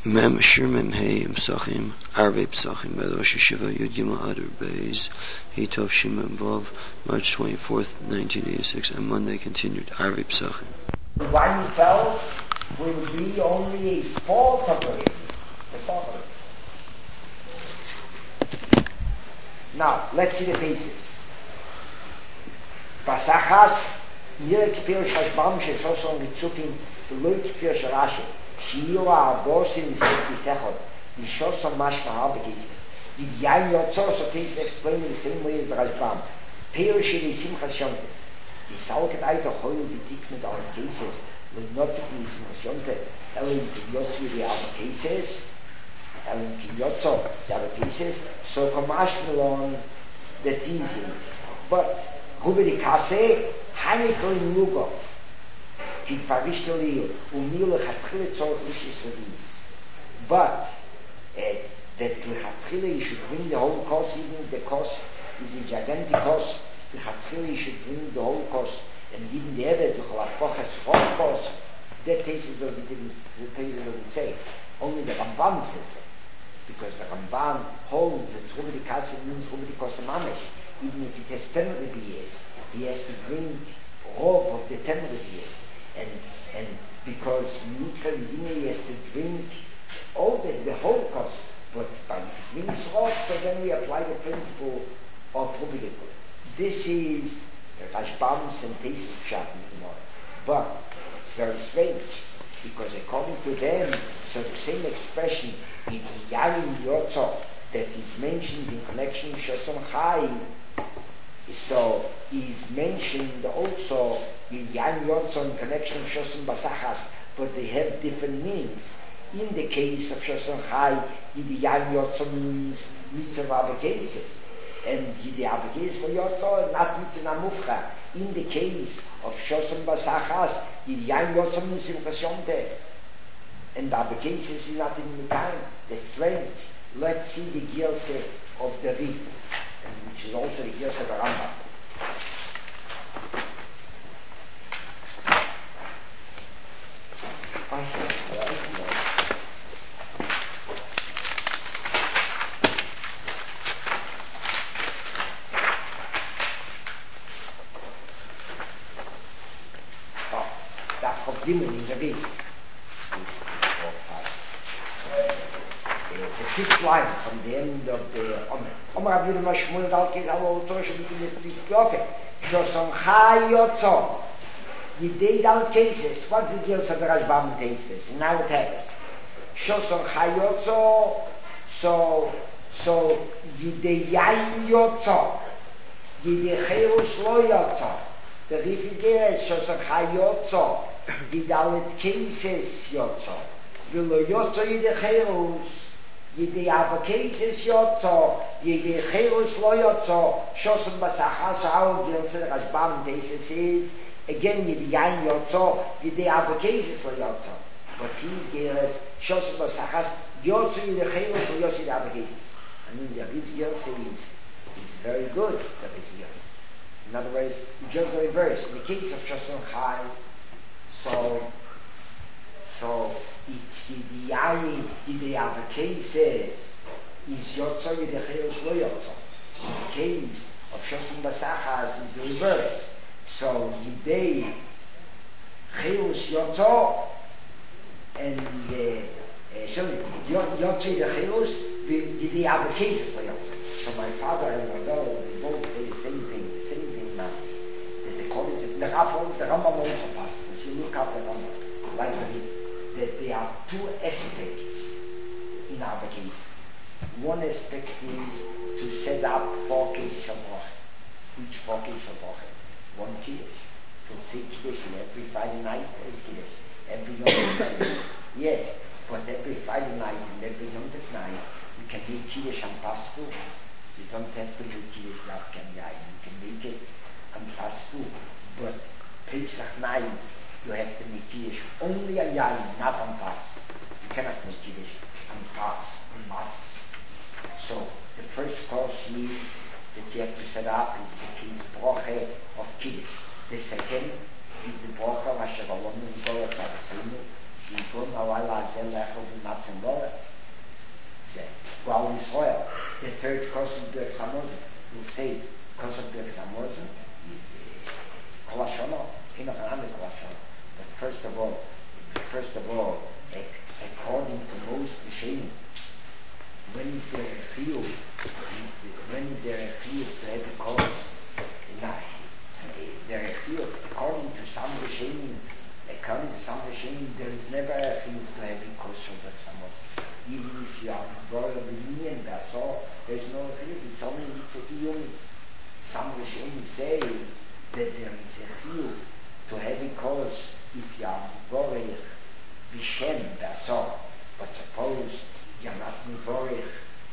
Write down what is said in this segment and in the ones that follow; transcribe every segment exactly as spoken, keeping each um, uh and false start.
Mem Shir Mem Hey Psachim Arvei Psachim by the Rosh Hashiva Yud Gimel Adar Beis Hitov Shimon Vav March twenty-fourth, nineteen eighty-six, and Monday continued Arvei Psachim. The wine itself will be only a fault of it. The fault of it. Now, let's see the basis. Basachas Nirek Pir Shashbam Shesoson Mitzufim Luik Pir Sharashi Shiyua Abosin Nisechot Nishoson Mashma Habekisis. The Yain Yotzor so please explain in the same way as the Rashbam. Pir Shiri Simchas Shonte. Die Salket Eiter Heul die Dik mit allen Cases will not be Simchas Shonte. Ellen Kiyosu the other cases. Ellen Kiyotso the other cases. So Kamashmelon the thesis. But Huberi Kase Hanikol in Lugo. Ki Favishtoli Umil Hatchile Tzor Ishis Release. But uh, that Lechatchile you should bring the whole cost, even the cost is a gigantic cost. Lechatchile you should bring the whole cost, and even the other the Cholafachas whole cost. That thesis doesn't the thesis doesn't say. Only the Ramban says that. Because the Ramban holds that Huberi Kase means Huberi Kase Mamish. Even if it has ten years, he has to bring rob of the ten years. And and because Mikra Medina he has to drink all the, the whole cost. But by if brings rob, so then we apply the principle of Rubidik. This is Rashbam's and Tesis Pshat in the morning. But it's very strange, because according to them, so the same expression in Yarim Yotzo that is mentioned in connection with Shoson Chai, so is mentioned also in Yan Yotzo in connection with Shoson Basachas, but they have different meanings. In the case of Shoson Chai, in the Yan Yotzo means mitzvah abakeses, and the abakeses for Yotzo not mitzvah mufcha. In the case of Shoson Basachas, the Yan Yotzo means Simchas Shonte, and the abakeses is not in the time. That's strange. Let's see the Gilse of the Rit, which is also the Gilse of the Rambam. Oh, that's for Gimel in the Rit. The fifth line from the end of the Omer. Omer Rabbi Yehuda Shmuel Dalkei Alo Torah Shemikim Yisroel. Shoson Chai Yotzo. Yidei Dal cases. What the deal of the Rashbam cases? Now it happens. Shoson Chai Yotzo. So, so Yidei Yain Yotzo. Yidei Cherus Lo Yotzo. The Rifigeh Shoson Chai Yotzo. Yidei Dalet cases Yotzo. V'lo Yotzo Yidei Cherus. Yidei Avakeses Yotzo, Yidei Cherus Lo Yotzo, Shoson Basachas Au Gilse Rashbam Tesis is again Yidei Yain Yotzo, Yidei Avakeses Lo Yotzo. But he's Geras Shoson Basachas Yotzo Yidei Cherus Lo Yotzo Yidei Avakeses. I mean the Rabbi Gilse is is very good. Rabbi Gilse. In other words, just the reverse. In the case of Shoson Chai, so so it's Yidei Yain, Yidei Avakeses is Yotzo Yidei Cherus Lo Yotzo. In the case of Shoson Basachas is the reverse. So Yidei Cherus Yotzo and sorry, Yotzo Yidei Cherus Yidei Avakeses Lo Yotzo. So my father and my brother, they both say the same thing, the same thing now. That they call it the Rambam, the Rambam also passed. If you look up the Rambam, like that there are two aspects in our case. One aspect is to set up four cases of bracha. Which four cases of bracha? One kiddush. To say kiddush every Friday night is kiddush. Every Yom Tov. Yes, but every Friday night and every Yom Tov night you can make kiddush on Paschu. You don't have to make kiddush Rav Kanyai. You can make it on Paschu. But Pesach night you have to make Kiddush only on Yayin, not on Pas. You cannot make Kiddush on Pas, on Matzos. So, the first course is that you have to set up is the kid's broche of Kiddush. The second is the broche of Asher Alonu Yisrael Tzadasenu, Yikon Al Laila Zel Echel B'Matzim Lola. While Israel, the third course of Birch Hamazon, we'll say course of Birch Hamazon is Kol HaShono, Chinuch Anami Kol HaShono. But first of all, first of all, according to most Rishonim, when is there a field, when is there a field to have a cause, there are a field, according to some Rishonim, according to some Rishonim, there is never a field to have a cause of Birch Hamazon. Even if you are brother of the Minyan, that's all, there's no field, it's only Yitzhak. Some Rishonim say that there is a field to have a cause if you are Mivorech B'Shem, that's all. But suppose you're not Mivorech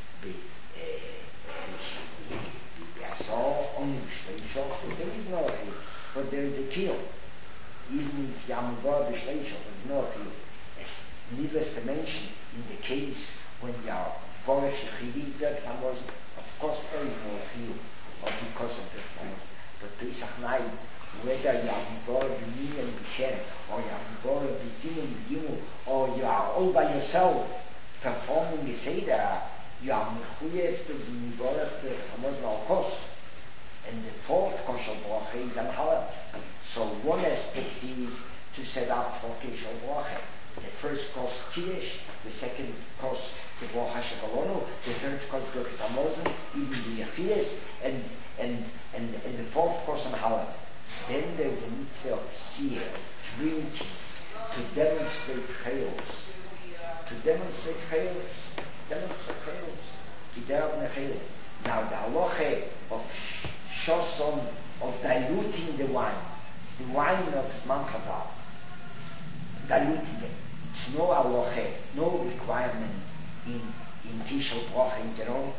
that's all, only B'Shleishol, there is no field. But there is a kill. Even if you are Mivorech B'Shleishol, there is no field. Needless to mention, in the case when you are Vorech Shechidi, of course there is no field, or because of the time. But Pesach night, whether you are Mivorech B'Minyan B'Shem, or you are Mivorech B'Zimun B'Gimel, or you are all by yourself performing the Seder, you are Mechuyev to be Mivorech B'Hamazon al Kos. And the fourth Kosher Bracha is an Halal. So one aspect is to set up for Kosher Bracha. The first course Kiddush, the second course the Bracha Shegalonu, the third course Birch Hamazon, even the Yechias, and and and and the fourth course on Halal. Then there is a mitzvah of seer, drinking, to demonstrate chayos, to demonstrate chayos, demonstrate chayos, to demonstrate chayos. Now the halacha of shoson, of diluting the wine, the wine of Zman Chazal, diluting it. It's no halacha, no requirement in in Kishel Bracha in general.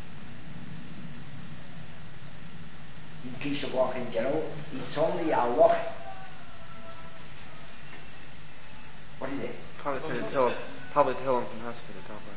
In Kishel Bracha in general, it's only halacha. What is it? Probably say the Tillim, probably Tillim from hospital.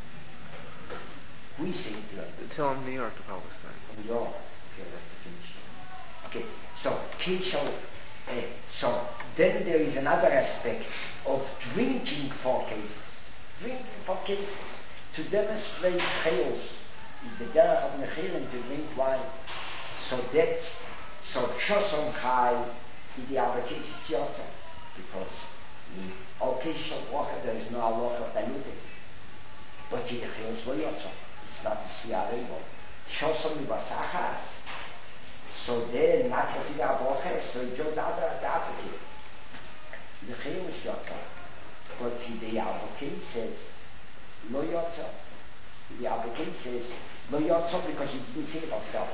We say it. The Tillim New York to probably say. New York. Okay, that's the finish. Okay, so Kishel. Uh, so then there is another aspect of drinking for cases. Drinking for cases. To demonstrate chayos is the derech of Nechilim to drink wine. So that's, so Shoson Chai is the other cases yotza. Because in all cases of water there is no halacha of diluting. But in the chayos lo yotza. It's not the siyarego. Shoson mibasachas. So then, not to see our bracha, so it's just the opposite. The chayim is yotza. But the Yavokei says, lo yotza. The Yavokei says, lo yotza because he didn't say it himself.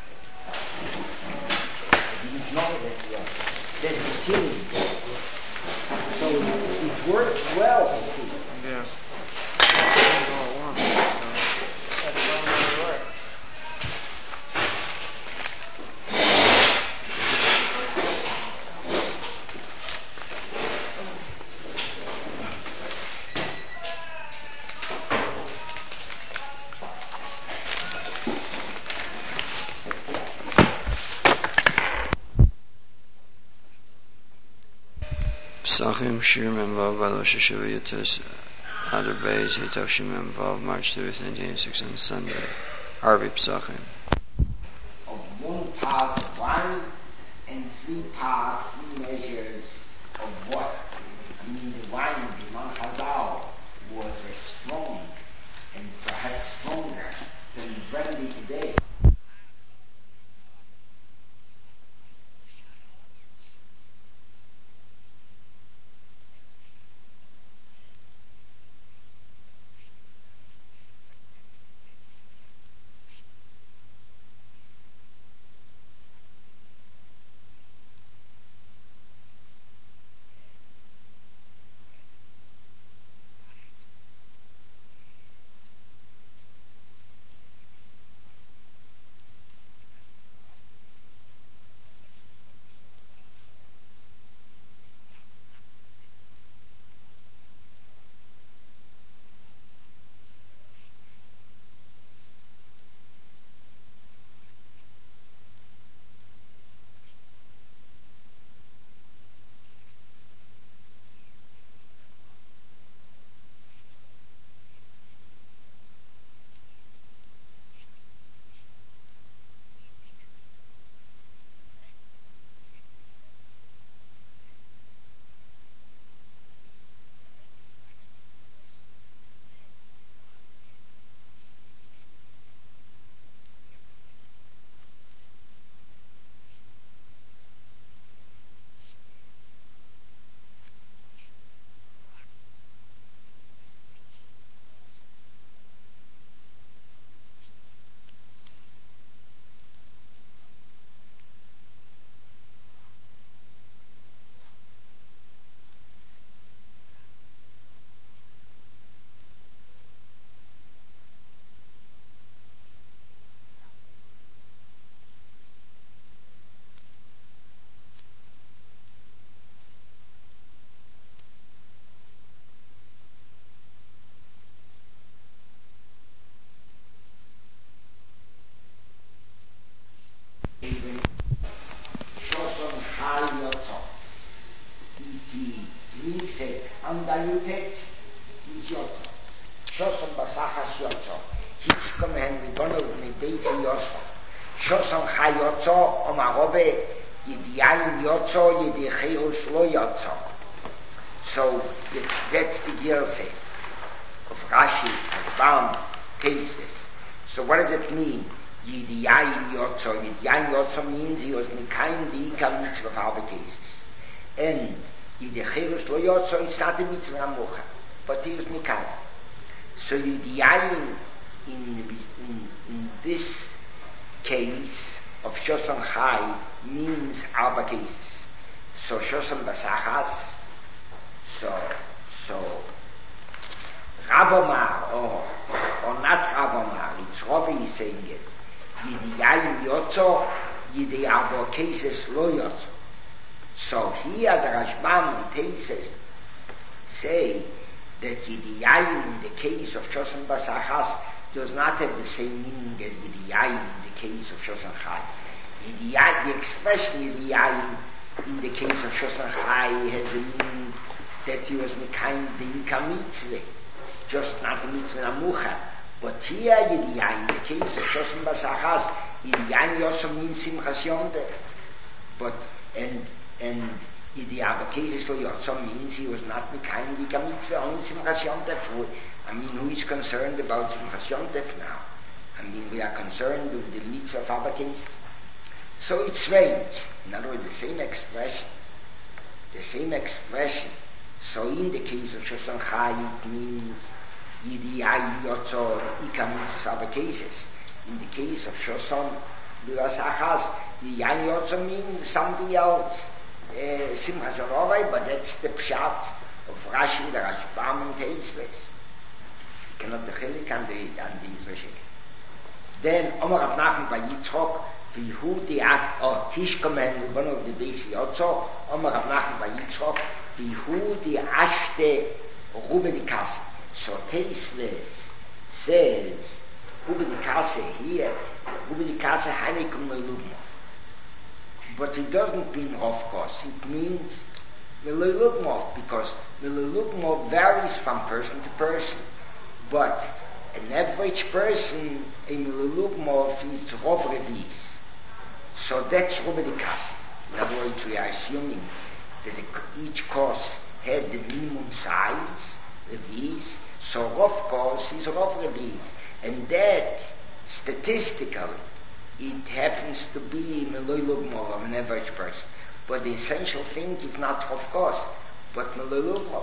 He didn't know that yotza. There's a killing. So it works well, you see. Yeah. Psachim Shir Memvav Valosh Shiva Yotes Adar Beis Hitov Shim Memvav March thirtieth, nineteen eighty-six on Sunday. Arvi Psachim. Of one part of wine and three parts, three measures of water. I mean, the wine of Imam Chazal was as strong and perhaps stronger than brandy today. Teise undiluted is Yotzo. Shoson Basachas Yotzo. Hishkom hen Ribono Bnei Beitzi Yotzo. Shoson Chai Yotzo Omarobe Yidiyayin Yotzo Yidichirus Lo Yotzo. So that's the Girse of Rashi, Rambam, Tesis. So what does it mean? Yidiyayin Yotzo. Yidiyayin Yotzo means he was Mekayim the Ikam Mitzvah Farbekesis. And Yidichirus Lo Yotzo, it's not a Mitzvah Amucha, but he was Mekayim. So Yidiyayin in, in, in this case of Shoson Chai means Arba cases. So Shoson Basachas, so, so Rabomar, or, or not Rabomar, it's Rovi is saying it. Yidiyayin Yotzo, Yidi Arba cases Lo Yotzo. So here the Rashbam and Tesis say that Yidiyayin in the case of Shoson Basachas does not have the same meaning as Yidiyayin in the case of Shoson Chai. Yidiyayin, the expression Yidiyayin in the case of Shoson Chai has the meaning that he was Mekayim the Yikam Mitzvah, just not the Mitzvah Amucha. But here Yidiyayin in the case of Shoson Basachas, Yidiyayin also means Simchas Yom Tov. But, and, and Yidiyayin cases for Yotzo means he was not Mekayim the Yikam Mitzvah, only Simchas Yom Tov. I mean, who is concerned about Simchas Yom Tov now? I mean, we are concerned with the mitzvah of Abba cases. So it's strange. In other words, the same expression, the same expression. So in the case of Shoson Chai, it means Yidiyayin Yotzo Ikam Mitzvah Abba cases. In the case of Shoson Basachas, Yidiyayin Yotzo means something else. Simchas Yom Tov, but that's the pshat of Rashi, the Rashbam and Teisves. Cannot the Chilik and the and the Zoshik. Then Omar Rav Nachman by Yitzchok, Vihu the At or Hishkomen, one of the Beis Yotzo. Omar Rav Nachman by Yitzchok, Vihu the Ashte Rubedikase. So Teisves says Rubedikase here, Rubedikase Hanikum Melugmo. But it doesn't mean of course. It means Melugmo because Melugmo varies from person to person. But an average person, a Melulugmov is Rov Revis. So that's Rubedikase. In other words, we are assuming that each course had the minimum size, Revis. So Rov course is Rov Revis. And that, statistically, it happens to be Melulugmov of an average person. But the essential thing is not Rov course, but Melulugmov.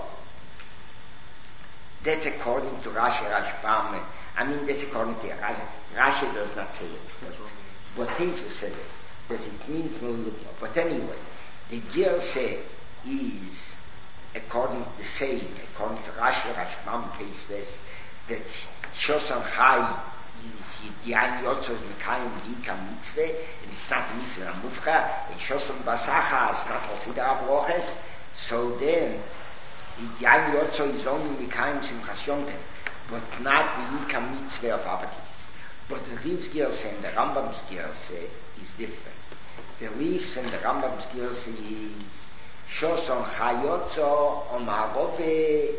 That's according to Rashi, Rashbam. I mean, that's according to Rashi. Rashi does not say it. But Teisha said it. That it means Melulugma. But anyway, the Girse is, according to the saying, according to Rashi, Rashbam, Teisves, that Shoson Chai is Yidiyayin Yotzo is Mekayim Yikam Mitzvah, and it's not a Mitzvah Amufcha, and Shoson Basachas is not Halsidar Abroches. So then, Yidiyayin Yotzo is only Mekayim Simchas Yom Tov, but not the Yikam Mitzvah of Abatis. But the Riv's Girse and the Rambam's Girse is different. The Riv's and the Rambam's Girse is Shoson Chayotzo Omarove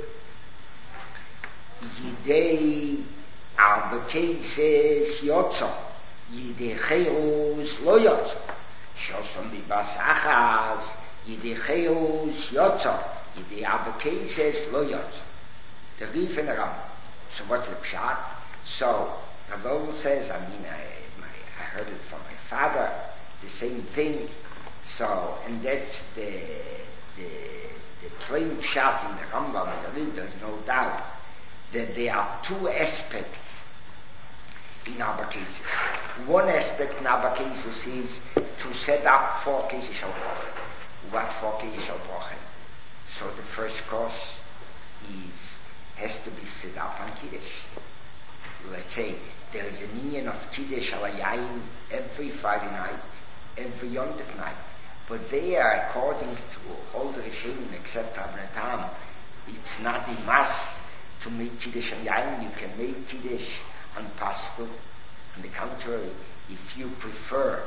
Yidei Arba Cases Yotzo Yidei Cheirus Lo Yotzo Shoson Bibasachas Yidei Cheirus Yotzo Yidei Arba Cases Lo Yotzo. The Riv and the Rambam. So what's the pshat? So Rabbi says, I mean, I, my, I heard it from my father, the same thing. So, and that's the the, the plain pshat in the Rambam and the Riv. There's no doubt that there are two aspects in Abba cases. One aspect in Abba cases is to set up four cases of brochen. What four cases of brochen? So the first course is has to be set up on Kiddush. Let's say there is an Indian of Kiddush Alayayin every Friday night, every Yom Tov night. But there, according to all the Rishonim except Rabbi Tam, it's not a must to make Kiddush Alayayin. You can make Kiddush on Pasuk. On the contrary, if you prefer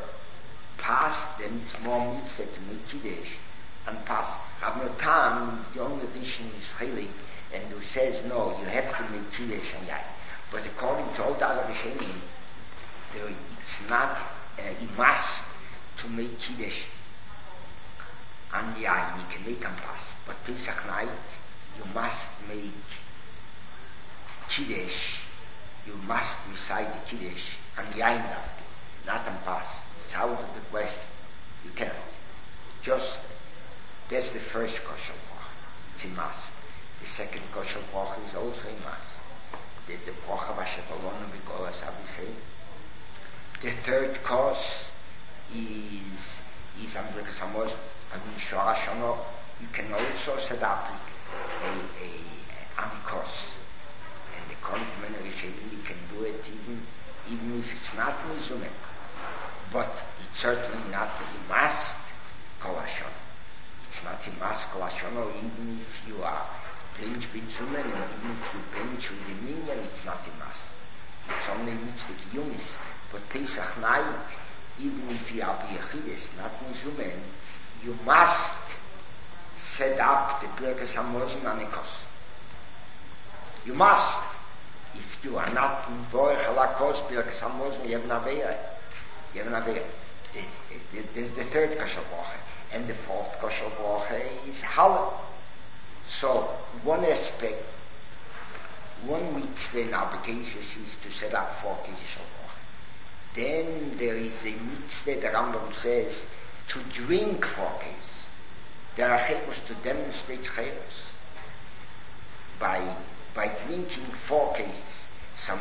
Pas, then it's more mitzvah to make Kiddush on Pas. Rabbi Tam is the only Rishon Shmuel Schilling, and who says, no, you have to make Kiddush and Yain. But according to all the other Rishonim, it's not uh, a must to make Kiddush and Yain. You can make them pass. But Pesach night, you must make Kiddush. You must recite the Kiddush and Yain after, not on pass. It's out of the question. You cannot. Just, that's the first kosher bracha. It's a must. The second kosher bracha is also a must. There's the bracha v'shevalonu v'golas avisei. The third course is, is on Birkas Hamazon. I mean, Shor HaShana, you can also set up a, a, a course. And the Kolik Rishonim, you can do it even, even if it's not Mizumen. But it's certainly not a must Kol HaShana. It's not a must Kol HaShana, even if you are bench Mizumen, and even if you bench with the minyan, it's not a must. It's only mitzvah kiyumis. But Pesach night, even if you are b'yachidus, not Mizumen, you must set up the Birkas Hamazon on a kos. You must. If you are not Vorech ala kos Birkas Hamazon, you have an aveira. You have an aveira. There's the third kosher bracha, and the fourth kosher bracha is halal. So one aspect, one mitzvah in our cases is to set up four kosher bracha. Then there is a mitzvah, the Rambam says, to drink four cases. There are chayros to demonstrate chayros by by drinking four cases. So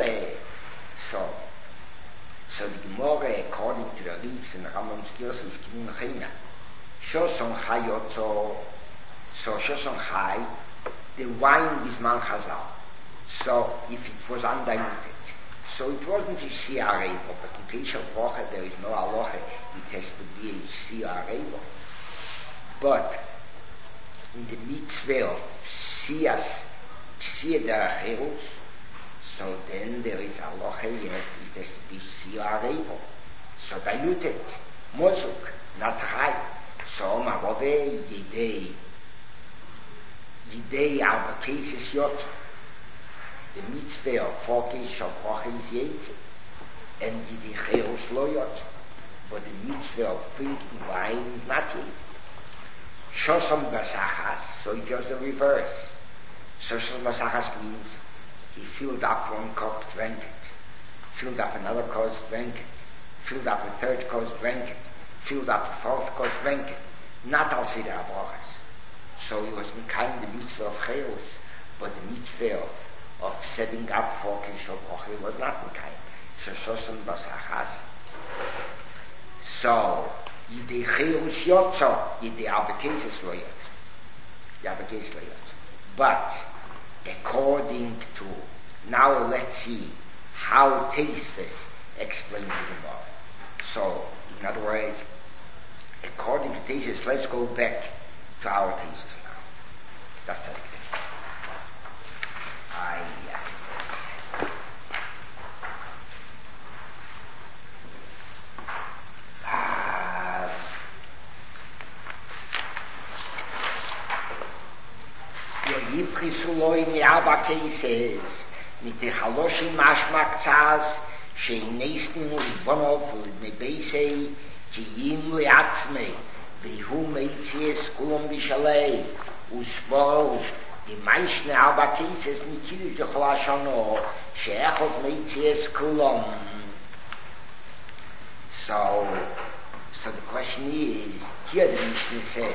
so so the Gemara, according to the leaves in the Rambam's Gios, is given chayna. Shoson chayotzo, so shoson chay, the wine is man chazal. So if it was undiluted, so it wasn't a siyah revo, but in Pesach bracha there is no aloha. It has to be a siyah revo. But in the mitzvah of siyas, siyah derech, so then there is aloha yet. It has to be siyah revo. So diluted, mozuk, not chay. So marove yidei, yidei arba cases yot. The mitzvah of four cases of bracha is yetze, and yidei chayos lo yot. But the mitzvah of drinking wine is not yetze. Shosam basachas, so it's just the reverse. Shosam basachas means he filled up one cup, drank it. Filled up another cup, drank it. Filled up a third cup, drank it. Filled up a fourth cup, drank it. Not all seder brachas. So he was kind of the mitzvah of chayos, but the mitzvah of, of setting up four kishol bracha was not kind. So shosam basachas. So yidei chayos yotzo, yidei arbekeses lo yot. Arbekeses lo yot. But according to, now let's see how Tosfos explains the Gemara. So, in other words, according to Tosfos, let's go back to our Tosfos now. That's the question. I, uh, Yipchisuloi mi Abba cases, mit the Chaloshim mashmak tzaz, she'neisnim u'libonov u'libnebeisei, ki yim li'atzmei, v'hu meitzies kulom b'shalei, u'svol, the meishne Abba cases, mit Kiddush de Chol HaShana, she'echot meitzies kulom. So, so the question is, here the Mishnah says,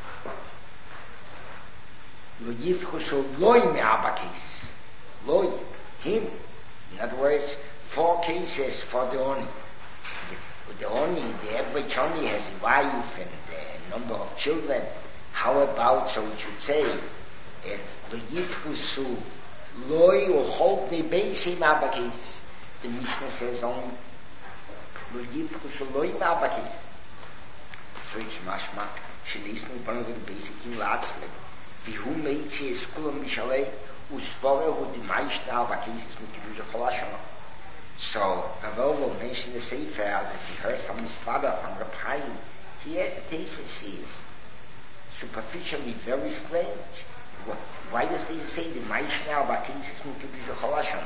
Lo yivchuso loy me'abakis. Loy, him. In other words, four cases for the oni. The, the oni, the average oni has a wife and a number of children. How about, so we should say, lo yivchuso loy uchol nebeisi me'abakis. The Mishnah says only, lo yivchuso loy me'abakis. So it's mashmak, shenisnu one of the basic in Latzmek. Who made his school in Mishalei, who spoke with the meisten Albakisis with the Kiddush Chol HaShana. So, Ravovo mentioned the Sefer that he heard from his father, from Reb Chaim. He has a Tosfos is superficially very strange. Why does they say the Maishna Abakis is Mikiddush Cholashon?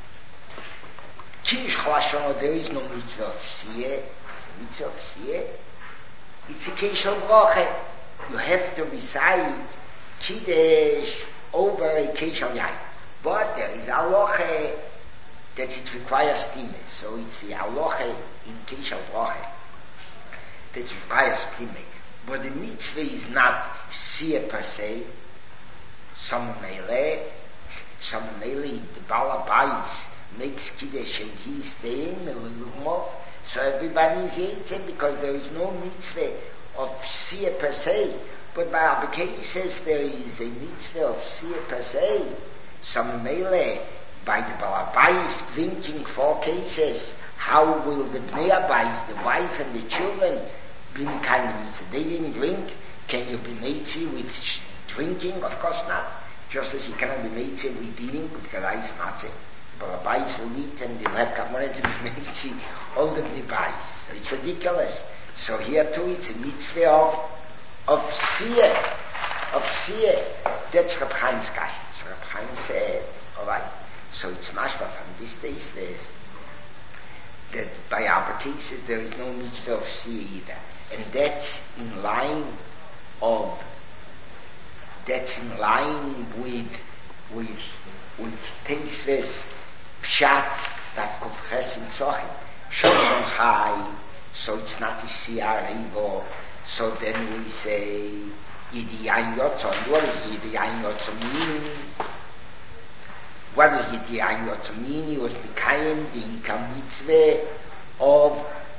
Kiddush Cholashon, there is no mitzvah of Siyeh. It's a mitzvah of Siyeh. It's a case of Roche. You have to recite Kiddush over a case of Yain. But there is a Roche that it requires Time. So it's the Aloche in case of Roche that requires Time. But the mitzvah is not Siyeh per se. Some Mele, some Mele, the Balabais makes Kiddush and he's staying a little more. So everybody is Yitzeh because there is no mitzvah of Siyeh per se. But by Abba Kei says there is a mitzvah of Siyeh per se. Some Mele, by the Balabais drinking four cases, how will the Bnei Abayis, the wife and the children, bring kind of mitzvah? They didn't drink. Can you be Meitzi with sh- drinking? Of course not. Just as you cannot be Meitzi with eating, because I is matzah. The Balabais will eat and they'll have Kamonet to be Meitzi, all the Bnei Abayis. So it's ridiculous. So here too it's a mitzvah of, of Siyeh, of Siyeh. That's Reb Chaim's guy. So Reb Chaim said, alright. So it's mashma from this day says that by our cases there is no mitzvah of Siyeh either. And that's in line of, that's in line with, with, with Teisves Pshat that Kovches in Tzochim. Shoshon Chai, so it's not a Siyah Rivo. So then we say, Yidiyan Yotzo. And what is Yidiyan Yotzo mean? What does Yidiyan Yotzo mean? He was Mikayim, the Yikam Mitzvah of,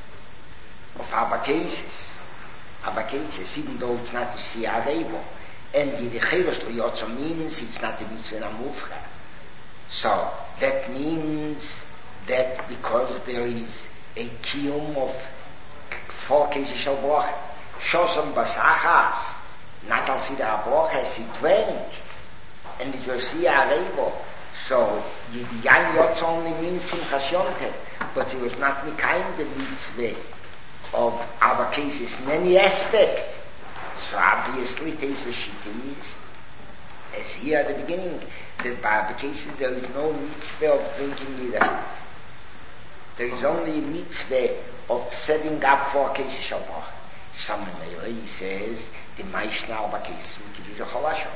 of Abba cases. Abba cases, even though it's not a Siyah Rivo. And Yidichelos Yotzo means it's not a Mitzvah Namufra. So that means that because there is a kiyum of four cases of brocha, shosam basachas, not al sida brochas, he drank, and it was Siyah Reivo. So Yidiyan Yotz only means Simchas Yonteh, but it was not Mikayim the mitzvah of our cases in any aspect. So obviously Teisves Shita is, as here at the beginning, that by our cases there is no mitzvah of drinking either. There is only a mitzvah of setting up four cases of brocha. Some Mele, he says, the Maishna Arba cases, we could use a Cholashon.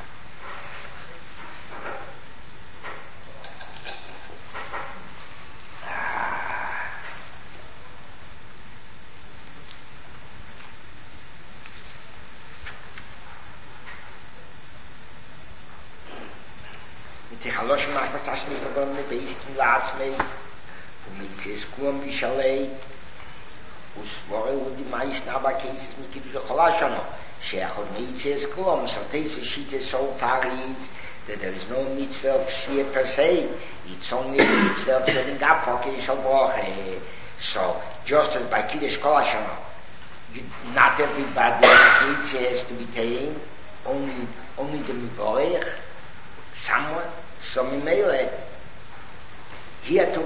Mit der Cholashon macht man das nicht, aber mit basic Lats mei, und mit des Kuam Bishalei, וסבורי הוא דימאי שנאבה קייסס מקידוש החולשנו שיכול מיצס כלום so Teisves Shita so far is that there is no mitzvah of Siyeh per se, it's only a mitzvah of setting up for Kiddush al-Broche. So just as by Kiddush Kolashano not everybody has to be taken, only only the Miborech, someone, so Mimele here too.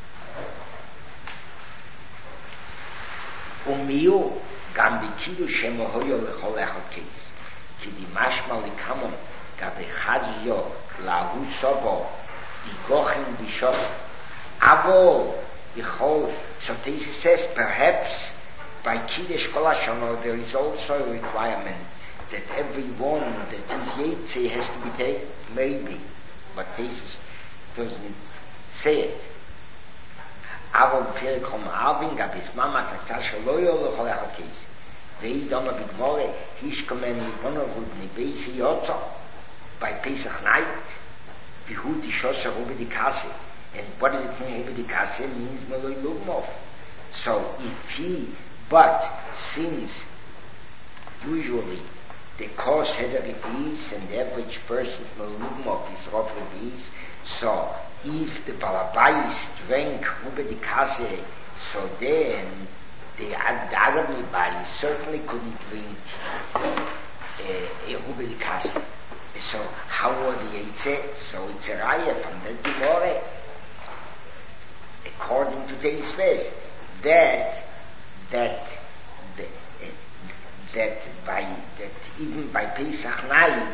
ומיהו גם בקידוש שמו הויו לכל אחד קייס כי דימשמע לקמון גבי חג'יו להוא סובו יגוחים בישוס אבל יכול so Teisves says perhaps by Kiddush Kolashon there is also a requirement that everyone that is Yetze has to be taken, maybe, but Teisves doesn't say it. אבל בפרק חום ארבעים גב יסממה תקצה שלא יהיו לכל אחד קייס והיא דומה בגמורה איש כמן לבונו ובני בייסי יוצא by Pesach night והוא תשוס רובי דיקאסי and what does it mean רובי דיקאסי means מלוי לוגמוב so if he but since usually the cost had a repease and the average person's mלוי לוגמוב is roughly these so if the Balabais drank Rube de Kase, so then the other Balabais certainly couldn't drink uh, a Rube de Kase. So how were the Eitze? So it's a raya from the Gemara, according to Teisves, that that that, uh, that by that even by Pesach night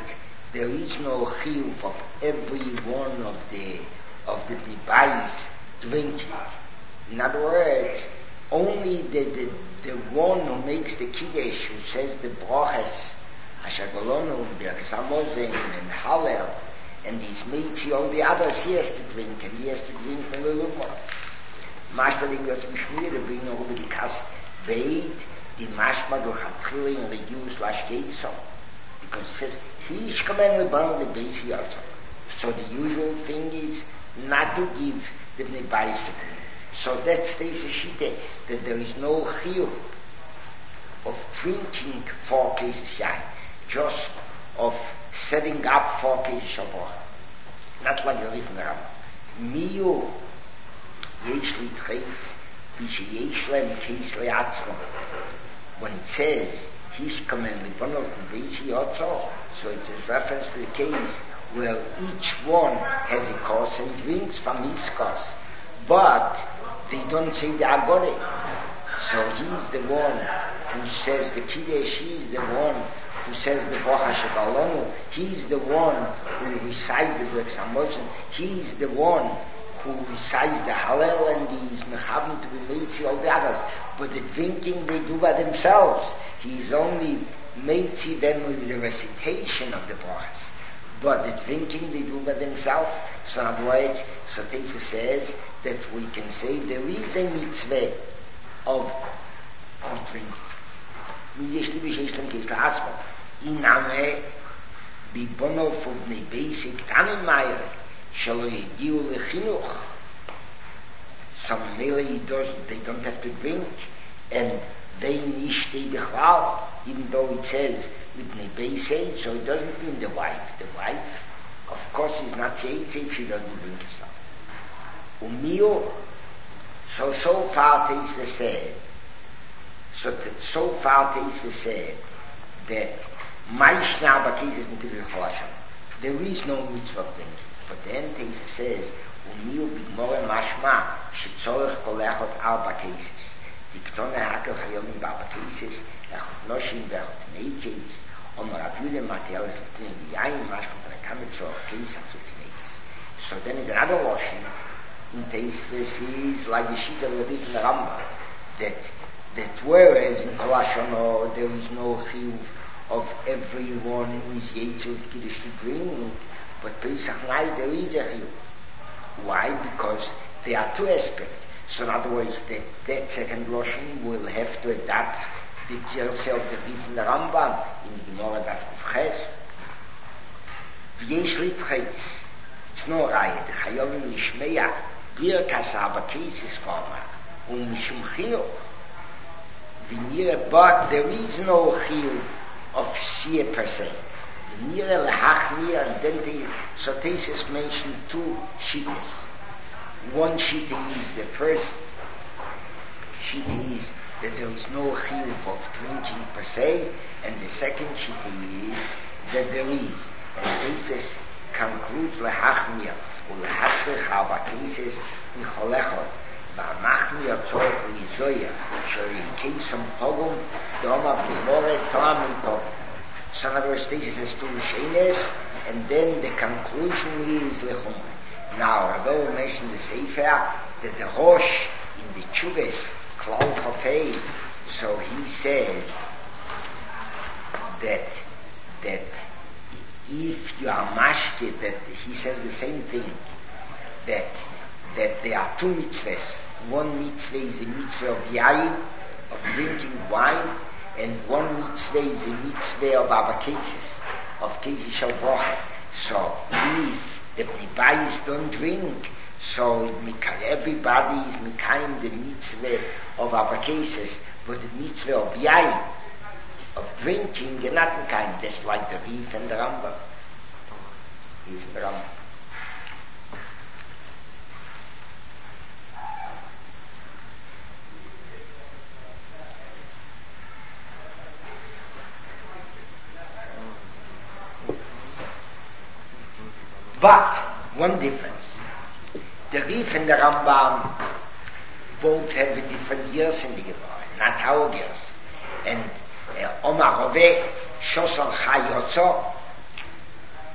there is no chiyuv of every one of the of the bibais drinking. In other words, only the, the, the one who makes the kiddush, who says the brachas, Asher Golonu, Birkas Hamazon, and Hallel, and he's mitzi, all the others he has to drink, and he has to drink from the Lumah. Mashma, the Gott Mishmir, the bring over the cast, wait, the Mashma, the Chatchili, and reduce Lashkeisam. Because it says, he is coming to burn the base here. So the usual thing is not to give the Nebais to drink. So that stays a shite, that there is no chiyuv of drinking four cases yain, just of setting up four cases shabbat. Not like the Rif in the Rambam. Miyu yesh li treif, bishe yesh lem keis le atzma. When it says, hish kamen libonov v'veishi yotzo, so it is reference to the case where each one has a course and drinks from his course. But they don't say the Agore. So he's the one who says the Kiddush, he's the one who says the Bracha Shebalonu, he's the one who recites the Birkas Hamazon, he's the one who recites the Hallel, and he's mechavim to be meitzi all the others. But the drinking they do by themselves. He's only meitzi them with the recitation of the brachas. But the drinking they do by themselves. So in other words, so Teisa says that we can say there is a mitzvah of, of drinking. Yeshli b'sheshlim kis la'asma. Iname bibonov uvnei basic tanim mayre shalo yigiu lechinuch. Some really does, they don't have to drink, and they nishtei bichlal, even though it says uvnei basic, so it doesn't mean the wife. The wife, of course, is not yetze if she doesn't drink herself. Umio, so so far Teis said, so that so far Teis said that Maishna Bakis is Mitzvah Chalasham. There is no mitzvah of drinking. But then Teis says, Umio b'gmore mashma shetzorech kolechot al Bakis. Diktone hakel chayomim ba Bakis, echot noshim vechot neikis, Omer Abulim Matielis Latin Yain Mashma Trakamitzor Kis Hafzik. So then in another washing, in Teisves is like the sheet of the Rif in the Rambam, that that whereas in Kolashon there is no chiyuv of everyone who is yetzer with Kiddush to drink, but Pesach night there is a chiyuv. Why? Because there are two aspects. So in other words, that, that second Lashon will have to adapt the Jersey of the Rif in the Rambam in the Gemara Daf Ches. V'yesh li treis, it's no raya, the chayovim lishmeya, birkas habakis is forma, um mishum chinuch. V'nire, but there is no chiyuv of siyah per se. V'nire lehachmir, and then the Sotesis mentioned two shittas. One shitta is the first shitta is that there is no chiyuv of drinking per se, and the second shitta is that there is. And this concludes lehachmir, ulehatzrich habakises micholechot, v'amachmir tzorech lizoya, shori kesam pogum, doma b'more tamim pogum. So in other words, this is two shenes, and then the conclusion is lechum. Now, Rabbi mentioned the Sefer, that the Rosh in the Chubes, Klal Chafei, so he says that, that if you are mashke, that he says the same thing, that, that there are two mitzvahs. One mitzvah is a mitzvah of yayin, of drinking wine, and one mitzvah is a mitzvah of abakesis, of kesi shel bracha. So, if the Nibais don't drink, so everybody is mikayim the mitzvah of abakesis, but the mitzvah of yayin, of drinking, you're not mikayim. That's like the Rif and the Rambam. Rif and the Rambam. But, one difference. The Rif and the Rambam both have different years in the Gemara, not our years. And Omar Rove, Shosal Chayotso,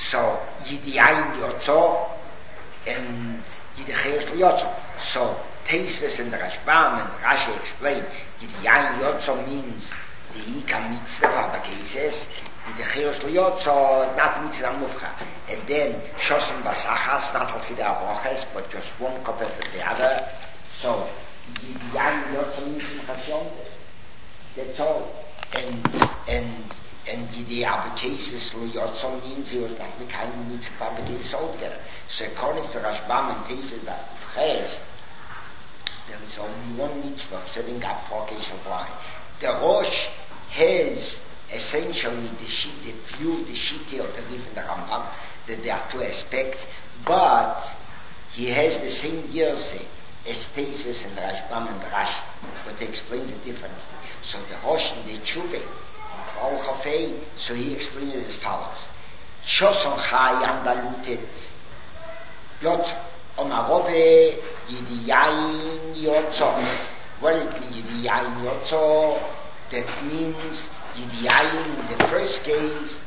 So, Yidiyayin Yotzo, and Yidichayos Yotzo. So, Teisves and the Rashbam and Rashi explain, Yidiyayin Yotzo means the Ika Mitzvah Fabakeses, Yidichayos Yotzo, not the Mitzvah Mufcha. And then, Shosim Basachas, not Hosida Avoches, but just one compared to the other. So, Yidiyayin Yotzo means Simchas. That's all. And, and, and Yidi Abakesis Yotzo means he was not the kind of Mitzvah Fabakeses altogether. So, according to Rashbam and Teisves that Ches, there is only one mitzvah of setting up four cases of wine. The Rosh has essentially the sheet, the view, the sheet of the Rif and the Rambam, that there are two aspects, but he has the same Yerseh as Teisves and the Rashbam and the Rashi, but he explains it differently. So the Rosh and the Tshuve, Kol Chafei, so he explains it as follows. Shoson Chai Andalutet Yotzo Omarove Yidiyayin Yotzo. What does it mean, Yidiyayin Yotzo? That means Yidiyayin in the first case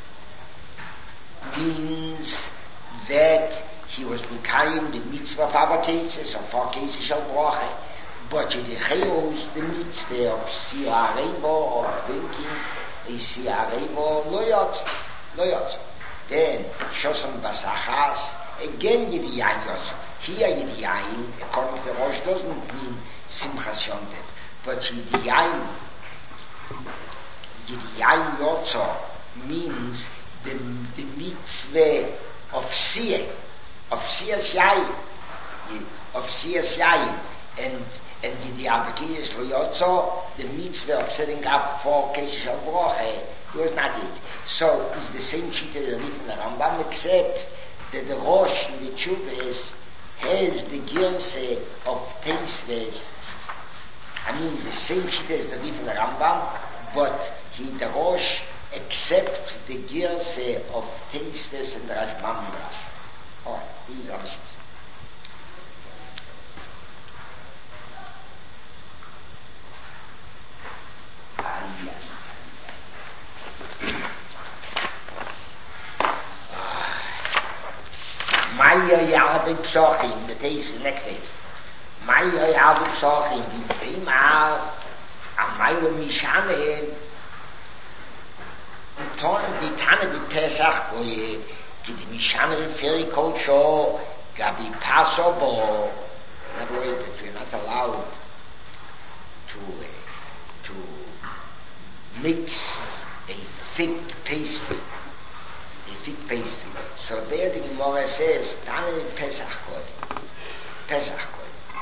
means that he was Mekayim the mitzvah of our cases, of four cases of Bracha. But Yidichayos the mitzvah of Siarevo, of drinking a Siarevo, lo Yotzo, lo Yotzo. Then Shosan Basachas, again Yidiyayin Yotzo. Here Yidiyayin, according to the Rosh, doesn't mean Simchas Yontet, but Yidiyayin, Yidiyayin Yotzo means the, the mitzvah of Siyah, of Siyas Yayin, of Siyas Yayin, and and Yidiyayin Yotzo, the mitzvah of setting up four cases of Bracha, he was not it. So it's the same sheet as the Rif and the Rambam, except that the Rosh in the Tshuvas has the Girseh of Teisves. I mean, the same sheet as the Rif and the Rambam, but he, the Rosh, accepts the Girseh of Teisves and the Rashbam and Rashi. Alright, these are the sheets. Ah, yes. Maya Yalabim Psochim, the taste, the next day. Maya Yalabim Psochim, the Prima, a Maya Mishanehem, the Ton, the Tanabi Pesach, Goye, the Mishanehem Feri Kolcho, Gabi Pasobo. In other words, that we're not allowed to, uh, to mix a thick pastry. Thick pastry. So there the Gemara says, Tane Pesach Kodim. Pesach Kodim.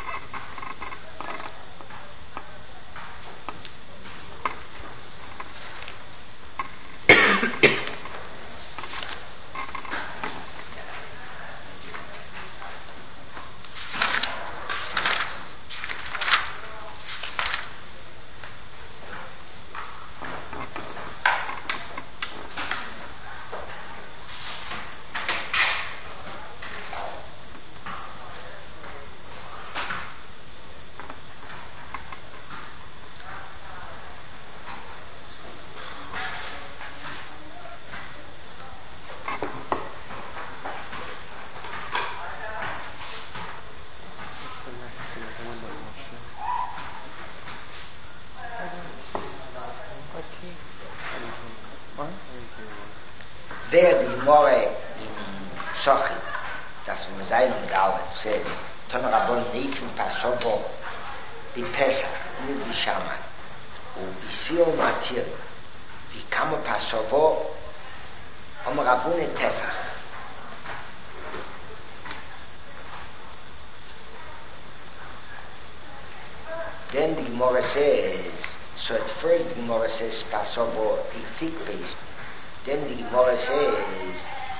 There the Gemara in Sochi, that's the Messiah and Galet, says, Ton Rabon Neifim Pasobo, the Pesach, in the Shaman, or Bisil Matir, the Kama Pasobo, Om Rabun et Tefach. Then the Gemara says, so at first the Gemara says Pasobo, a thick paste. Then the Gemara says,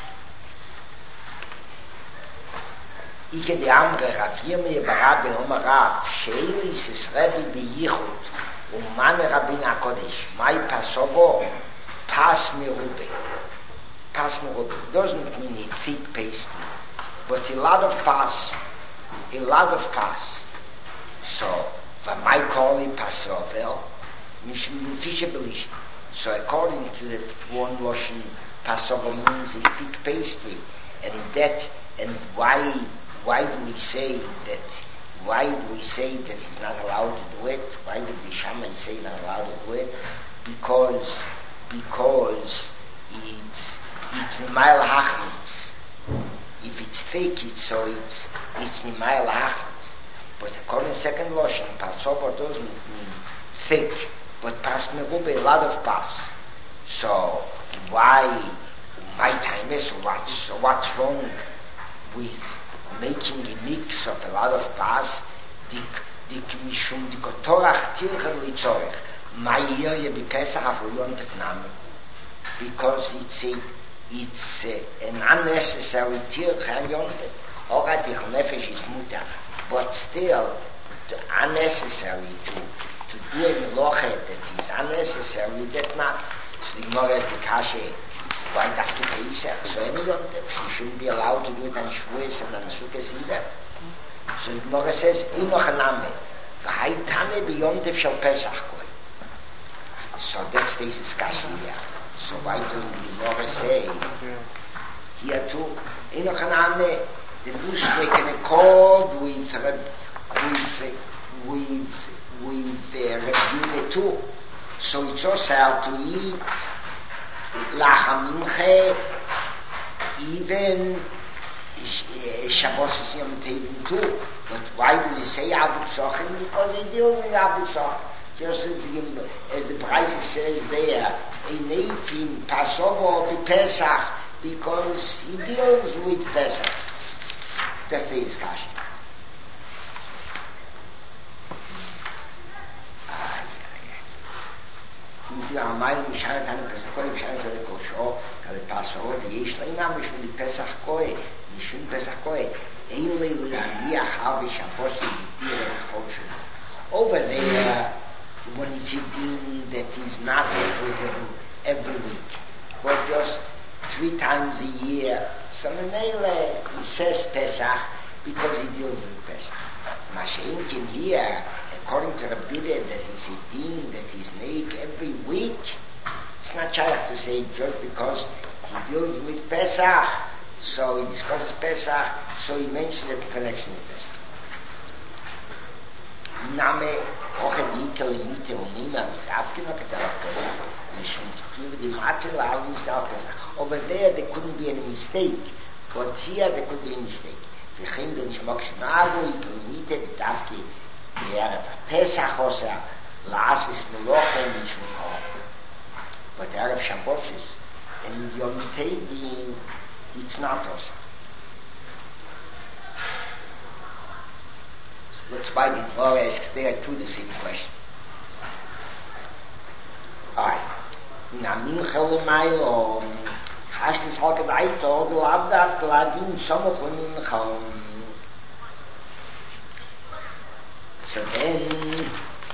Ike de Amre, Rav Yirmiyah Barabi Omar Rav, Sheili Sisrebi Biyichut, Umane Rabin HaKodesh, Mai Pasobo, Pas Merube. Pas Merube doesn't mean a thick paste, but a lot of pas, a lot of pas. So, Vamai Koli Pasovel, Mishum Fisher Belish. So according to the one Russian Passover means a thick pastry, and that, and why, why do we say that, why do we say that he's not allowed to do it? Why did the Shammai say not allowed to do it? Because, because it's, it's Mimail Hachmitz. If it's thick, it's so it's, it's Mimail Hachmitz. But according to second Lashon, Passover doesn't mean thick, but Pas Merube, a lot of Pas. So, why, my time is, what's, so what's wrong with making a mix of a lot of Pas? Dik, dik mishum dikotorach tirchen litzorech. My year you be Pesach after Yontif Nami. Because it's a, it's a, an unnecessary tirchen Yontif. Orat ich nefesh is mutar. But still, unnecessary to, to do a meloche that is unnecessary, that not. So the Gemara is the kashe, why not to Pesach? So any Yontif, you shouldn't be allowed to do it on Shavuos and on Sukkot either. So the Gemara says, Inoch Name, v'hai tane b'Yontif shel Pesach koi. So that's the discussion here. So why do the Gemara say, here too, Inoch Name, the Mishnah can accord with, with, with, with the Rebbe too. So it's also how to eat Lachem Minche, even Shabbos is Yom Tovim too. But why do they say Abu Tzachim? Because they deal with Abu Tzachim. Just as the, as the Brisa says there, a Neifin Passover or Pesach, because he deals with Pesach. That's the discussion. אנחנו אמרנו משנה כאן בפסח כהן, משנה של הקושו, כבפסחו, ויש לה אינם משום בפסח כהן, משום פסח כהן, אין לי להניח הרבה שהפוסק יתיר את החוק שלו. Over there, when it's a din that is not applicable every week, but just three times a year, so Menele, he says Pesach because he deals with Pesach. Masha'inkin here, according to Rabbi Yehuda, that he's a din that he's naik every week, it's not shaykh to say just because he deals with Pesach, so he discusses Pesach, so he mentions the connection with Pesach. Name, oche dikel imite umima mit abgenok et al Pesach, mishum tkliv di matzil al mistal Pesach. Over there, there couldn't be any mistake, but here there could be a mistake. V'chim den shmok shnagu ikel imite b'tavki Erev Pesach osa la'asis meloche mishum kol. But Erev Shabbos and Yom Tovim, it's not osa. That's why the Gemara asks there too the same question. Alright. Na mincha l'maylo hast es halt weiter du abdat ladin sommer von mincha. So then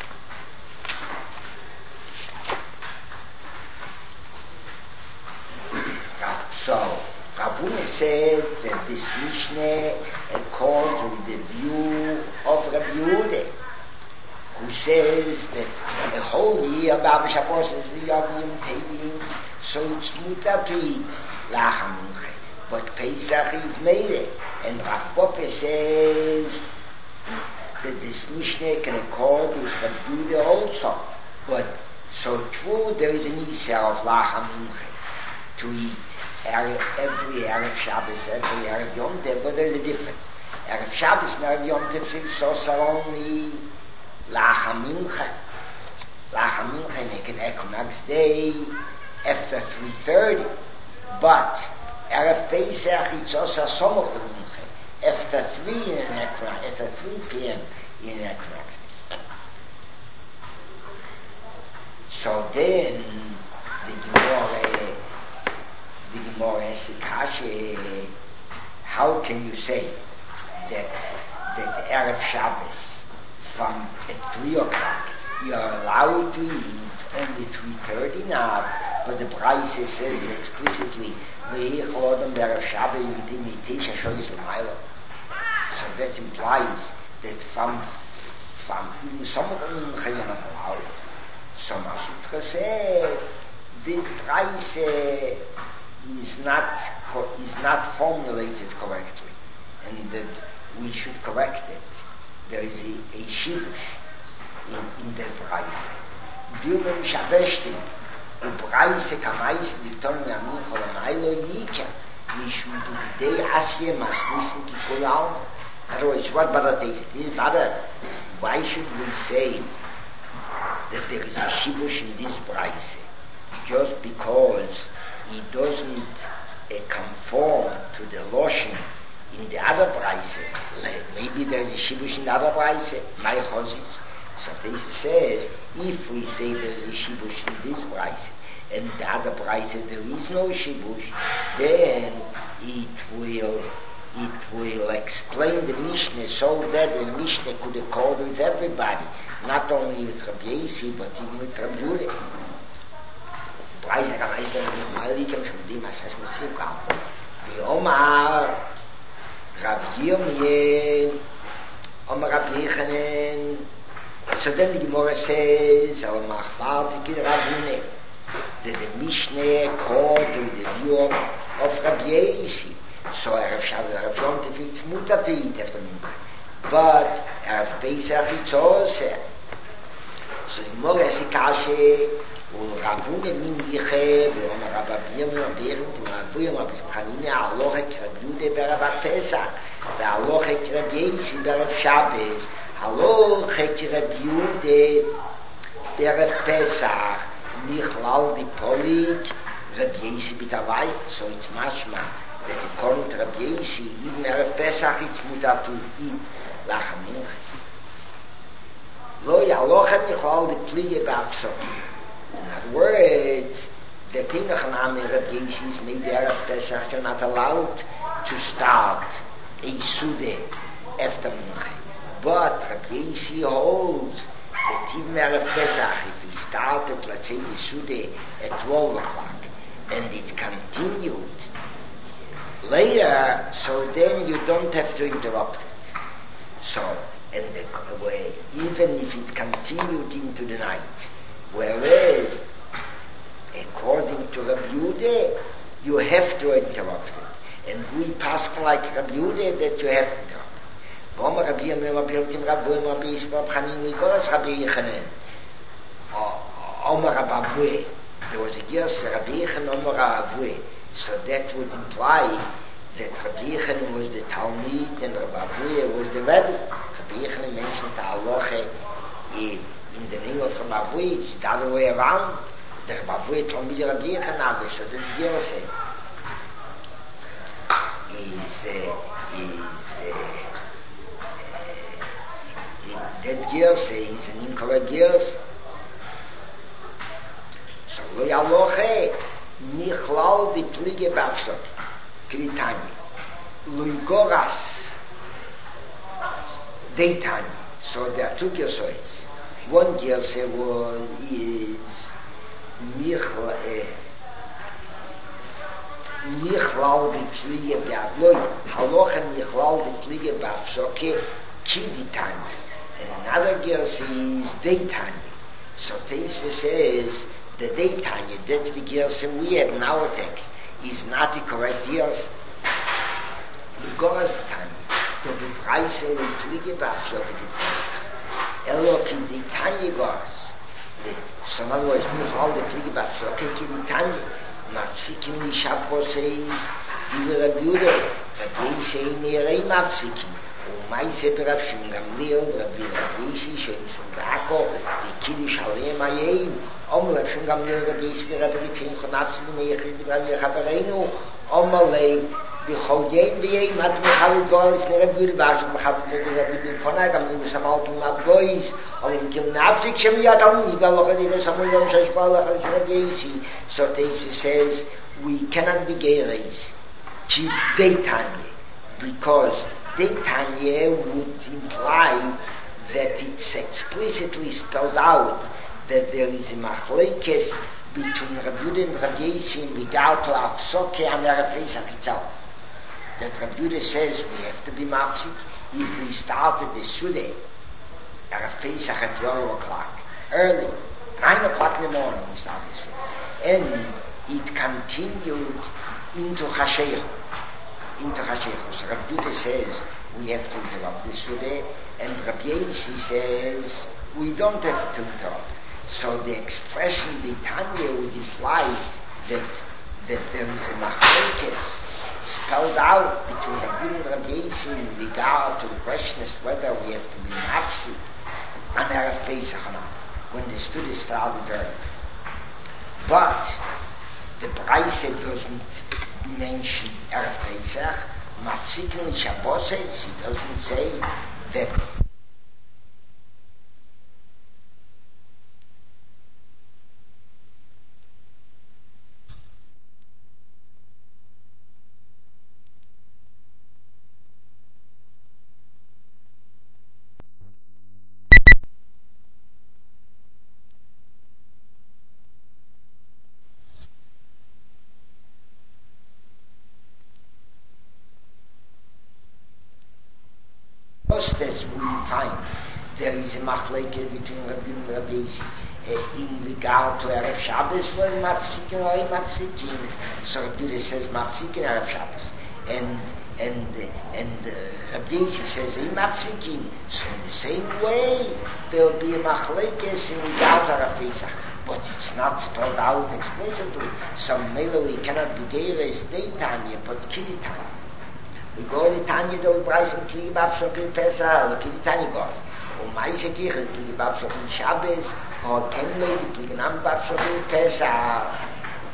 so Ravuna said that this Mishnah accords with the view of Rabbi Yehuda, who says that the whole year Baba Shabbos is Yom Tovim, so it's mutar to eat Lachem Mincha, but Pesach is made, and Rav Papa says that this Mishnah can accord with Rabbi Yehuda also, but so true there is an Isha of Lachem Mincha to eat every Erev Shabbos, every Erev Yom Tov, but there's a difference. Erev Shabbos and Erev Yom Tov is also only Lachem Mincha. Lachem Mincha they can echo next day after three thirty, but Erev Pesach it's also Somach Mincha after three in an echo, after three p.m. in an echo. So then the Gemara The Gemara asks Kasha, how can you say that that Erev Shabbos from at three o'clock you are allowed to eat only three thirty now, but the Brisa says explicitly Ve'ichlodam Erev Shabbos Yudim Yitisha Shoyis L'maylo. So that implies that from from some of them you're not allowed. So Masutra said this Brisa is not co- is not formulated correctly, and that we should correct it. There is a, a shibush in, in the price. Dilma Shabeshti, the price kamais dikton yamin cholamaylo yika, mishum didei asye masnisin kikulam. In other words, what Bada takes it is, Bada, why should we say that there is a shibush in this price? Just because he doesn't uh, conform to the lotion in the other price. Maybe there is a shibush in the other price. My chozis. So this says, if we say there is a shibush in this price, and the other price there is no shibush, then it will it will explain the Mishnah so that the Mishnah could accord with everybody, not only with Rabbi Yossi, but even with Rabbi Yehuda. Price kamais the Malikim Shmudim Asas Mitzvah Kam. Omar Rabbi Yirmiyah, Omar Rabbi Yechanan. So then the Gemara says, Al Machbar Tikid Rabbi that the Mishnah accords with the view of, of Rabbi Yossi. So Erev Shabbos, Erev Yom Tov, it's mutar to eat after Mincha. But Erev Pesach, it's also. So the Gemara says, Kashe, ולרבונה ממיכה ואומר רב אביהם רביהם ומרבוים רב חנינא הלוכה כרביודה בערב הפסח והלוכה כרבי יוסי בערב שבס הלוכה כרביודה בערב פסח נכלל בפוליק רבי יוסי בתוואי. So it's mashma that according to Rabbi Yossi even בערב פסח it's mutar to eat לאחר מנחה. לא יהלוכה נכלל בפליגה באפסוקים. In other words, the Tinach Nami Rabbi Yossi is maybe Erev Pesach, you're not allowed to start a Sude after Mincha. But Rabbi Yossi holds that even Erev Pesach, if he started, let's say, the Sude at twelve o'clock, and it continued later, so then you don't have to interrupt it. So, and the way, even if it continued into the night, whereas, according to Rabbi Yehuda, you have to interrupt it. And we pass like Rabbi Yehuda that you have to interrupt it. V'omar Rabbi Yirmiyah, Rabbi Yirmiyah, Rabbi Yirmiyah, Rabbi Yisrael, Rabbi Chanina, Nikolas, Rabbi Yechanan. Omar Rabbi Avue. There was a year, Rabbi Yechanan, Omar Rabbi Avue. So that would imply that Rabbi Yechanan was the Talmid and Rabbi Avue was the Rebbe. Rabbi Yechanan mentioned the halacha in the name of Rabbi Avue, it's the other way around. The Rabbi Avue told me Rabbi Yechanan, so the Gemara said, is, uh, is, uh, that Gemara says, is an incorrect Gemara. So, lo yaloche, nichlal di plige b'afsot, kritani, lo yigoras, deitani. So there are two Gersois. One Gerse was is Nichlal di Plige B'Avloi Halocha Nichlal di Plige B'Avsoke Kiditani, and another Gerse is Deitani. So Teisva says the Deitani, that's the Gerse we have in our text, is not the correct Gerse. The Goras Deitani, the B'Preise di Plige B'Avsoke Elo ki di Tanya Gors. So in other words, Michal the Plige B'Avsoke ki di Tanya. Mafsikim ni Shabbo says, Diva Rabbi Yehuda, Rabbi Yossi nirei mafsikim. U'maise b'Rav Shimon Gamliel, Rabbi Yossi Shem Shom B'Ako, V'Kiddush Halei Mayim, Om Rav Shimon Gamliel, Rabbi Yossi Rabbi Yitzchak Chonatz B'Neichid Rabbi Chavereinu, Om Alei, בכל יום ויום עד מחל גויס לרבי רבש מחל לרבי פונה גם למסמל תמד גויס אבל אם כאילו נפסיק שמיית עמי יגלוך את זה סמוי יום ששפע לך לרבי יסי. So Teisva says we cannot be geirez ki deitanye, because deitanye would imply that it's explicitly spelled out that there is a machlekes between Rabbi Yehuda and Rabbi Yossi in regard to Avsoke and Erev Pesach itself. That Rabbi Yehuda says we have to be mafsik if we started the Sude Erev Pesach at twelve o'clock, early, nine o'clock in the morning we started the Sude, and it continued into Hasheich. Into Hasheich. So Rabbi Yehuda says we have to interrupt this today, and Rabbi Yossi says we don't have to interrupt. So the expression, the Tanya, would imply that that there is a machlokes spelled out between Rabbi and Rabbi Yossi in regard to the question as whether we have to be mafsik on Erev Pesach or not, when the study started early. But the Braise doesn't mention Erev Pesach, mafsikin Shabboses, it doesn't say that just as we find there is a machlokes between Rabbi and Rabbi Yossi uh, in regard to Erev Shabbos, well, mafsikin or mafsikin. So Rabbi Yehuda says mafsikin Erev Shabbos, and and uh, and uh, Rabbi Yossi says mafsikin. So in the same way there will be a machlokes in regard to Erev Pesach, but it's not spelled out explicitly. So maybe we cannot be there as Deitanya, but Kiritanya. We go to Tanya, do Braise and Kili Babshok in Pesach, or Kili Tanya goes. Or Maise Kirche, Kili Babshok in Shabbos, or Kemle, Kili Nam Babshok in Pesach.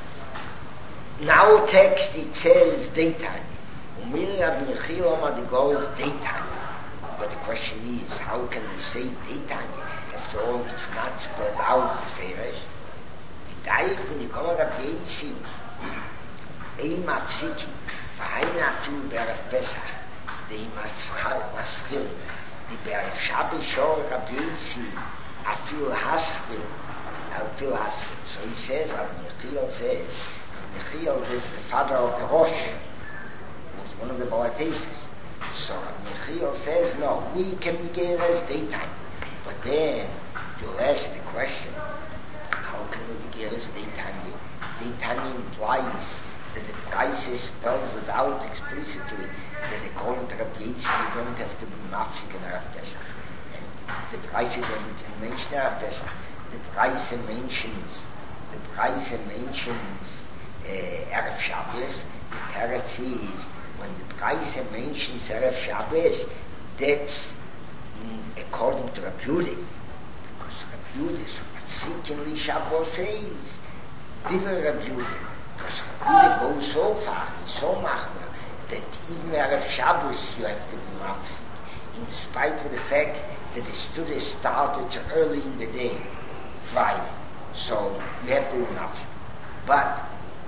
Now text it says Deitanya. Umir Rabbi Yechiel Omar the goes Deitanya. But the question is, how can we say Deitanya? After all, it's not spelled out Ferish. The Daik, when you come to Rabbi Yossi, Ein Mafsiki, V'haina tu B'erev Pesach, the Maschil, the B'erev Shabbos Shor Rabbi Yossi, Afil Haskil, Afil Haskil. So he says, Rabbi Yechiel says, Rabbi Yechiel is the father of the Rosh, was one of the Balatesis. So Rabbi Yechiel says, no, we can be given as daytime. But then, you'll ask the question, how can we be given as daytime? Daytime implies that the Braise spells it out explicitly that according to Rabbi Yossi you don't have to be mafsik in Erev Pesach. And the Braise doesn't mention Erev Pesach. The Braise mentions the Braise mentions uh, Erev Shabbos. The Teretz is when the Braise mentions Erev Shabbos, that's mm, according to Rabbi Yehuda, because Rabbi Yehuda is mafsikin li Shabbos says different Rabbi Yehuda. Because Rabbi goes so far, he's so machmer, that even Erev Shabbos you have to be mafsik, in spite of the fact that the study started early in the day, Friday. So you have to be mafsik. But,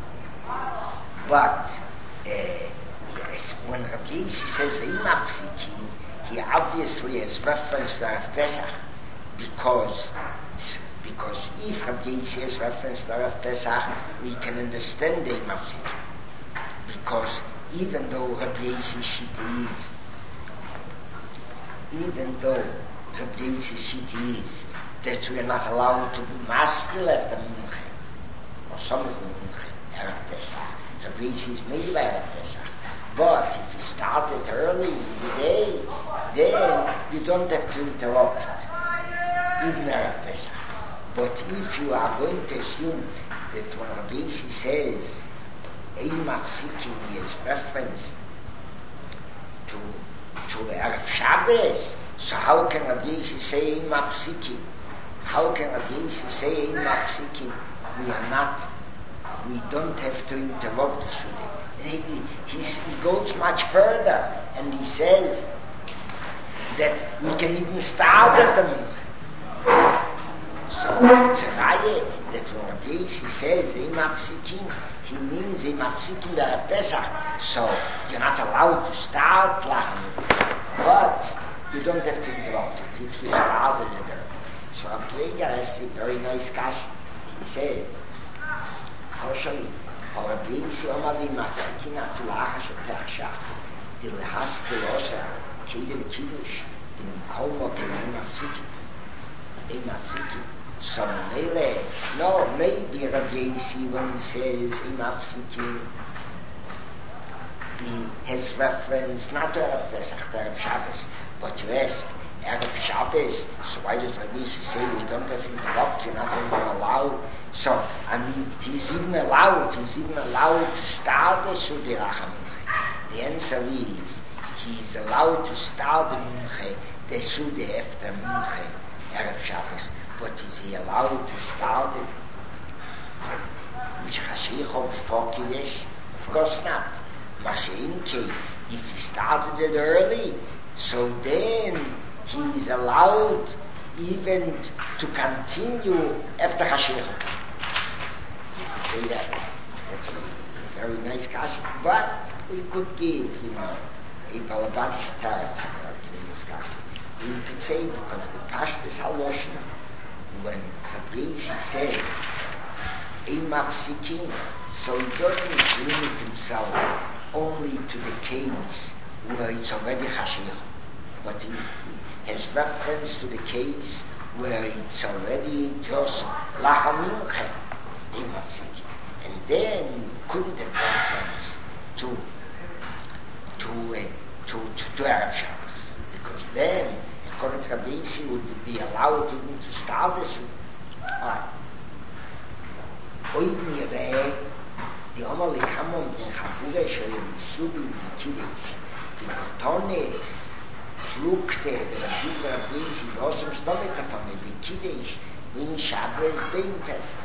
but, uh, yes, when Rabbi Yossi says he mafsikin, he obviously has reference to Erev Pesach, because Because if Rabbi Yossi has reference to Erev Pesach, we can understand the mafsik. Because even though Rabbi Yossi Shita is, even though Rabbi Yossi Shita is, that we are not allowed to be maskil after Mincha, or some of the Mincha, Erev Pesach. Rabbi Yossi is made by Erev Pesach. But if you started early in the day, then you don't have to interrupt even Erev Pesach. But if you are going to assume that when Rabbi Yossi says Ein Mafsikin is reference to to Erev Shabbos, so how can Rabbi Yossi say Ein Mafsikin? How can Rabbi Yossi say Ein Mafsikin? We are not, we don't have to interrupt the student. He, he, he goes much further and he says that we can even start at the minute. So it's a raya that when Rabbi Yossi says Ein Mafsikin, he means Ein Mafsikin Erev Pesach. So you're not allowed to start Lachem, but you don't have to interrupt it if you started it early. So Rabbi Yehuda has a very nice question. He says, Harshali, Rabbi Yossi Omar Ein Mafsikin Afilach Shetach Shach, the Lehas Delosa, Kedem Kiddush, the Kolmo Ein Mafsikin, Ein Mafsikin. So Mele, no, maybe Rabbi Yossi when he says Ein Mafsikin, the, his reference not to Erev Pesach, to Erev Shabbos, but you ask, Erev Shabbos, so why does Rabbi say we don't have interrupt, you're not even allowed? So, I mean, he's even allowed, he's even allowed to start the Sudei Rachamim. The answer is, he's allowed to start the Minche, the Sudei after Minche, Erev Shabbos, but is he allowed to start it which Hashiach before Kiddush? Of course not. Mashiach, if he started it early, so then he is allowed even to continue after Hashiach. Say that. That's a very nice question. But we could give, you know, a Balabatish Tarat to this question. We could say, because the Pashtus Haloshna, when Fabrizi said, Imapsikin, so he doesn't limit himself only to the case where it's already Hashiach, but he has reference to the case where it's already just Lachamincha, Imapsikin. And then you couldn't have reference to to, uh, to, to, to Erev Shabbos, because then, according to Rabbi, would be allowed even to start this. Alright. Oid nireh, the Omer lekamon in Chavure shoyim subi v'kidish, v'kotone, flukte, the Rabbi Rabbi, v'osem stome katone, v'kidish, v'in Shabbos, v'in Pesach.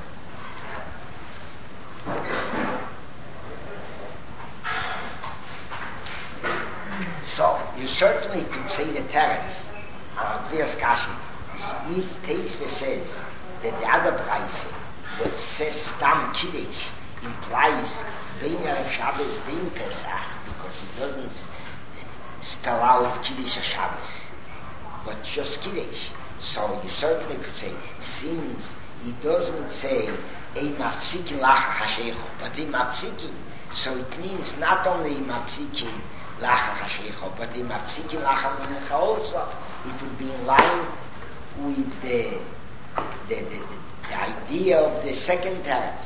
So, you certainly could say the Teretz, uh, clear discussion. If Teisva says that the other price that says Stam Kiddush implies Bein Erev Shabbos, Bein Pesach, because it doesn't spell out Kiddush or Shabbos, but just Kiddush. So you certainly could say, since he doesn't say Ein Mafsikin Lacha Hashecho, but Ein Mafsikin, so it means not only Ein Mafsikin Lacha Hashecho, but Ein Mafsikin Lacha Mincha also. It would be in line with the the, the, the, the idea of the second teretz.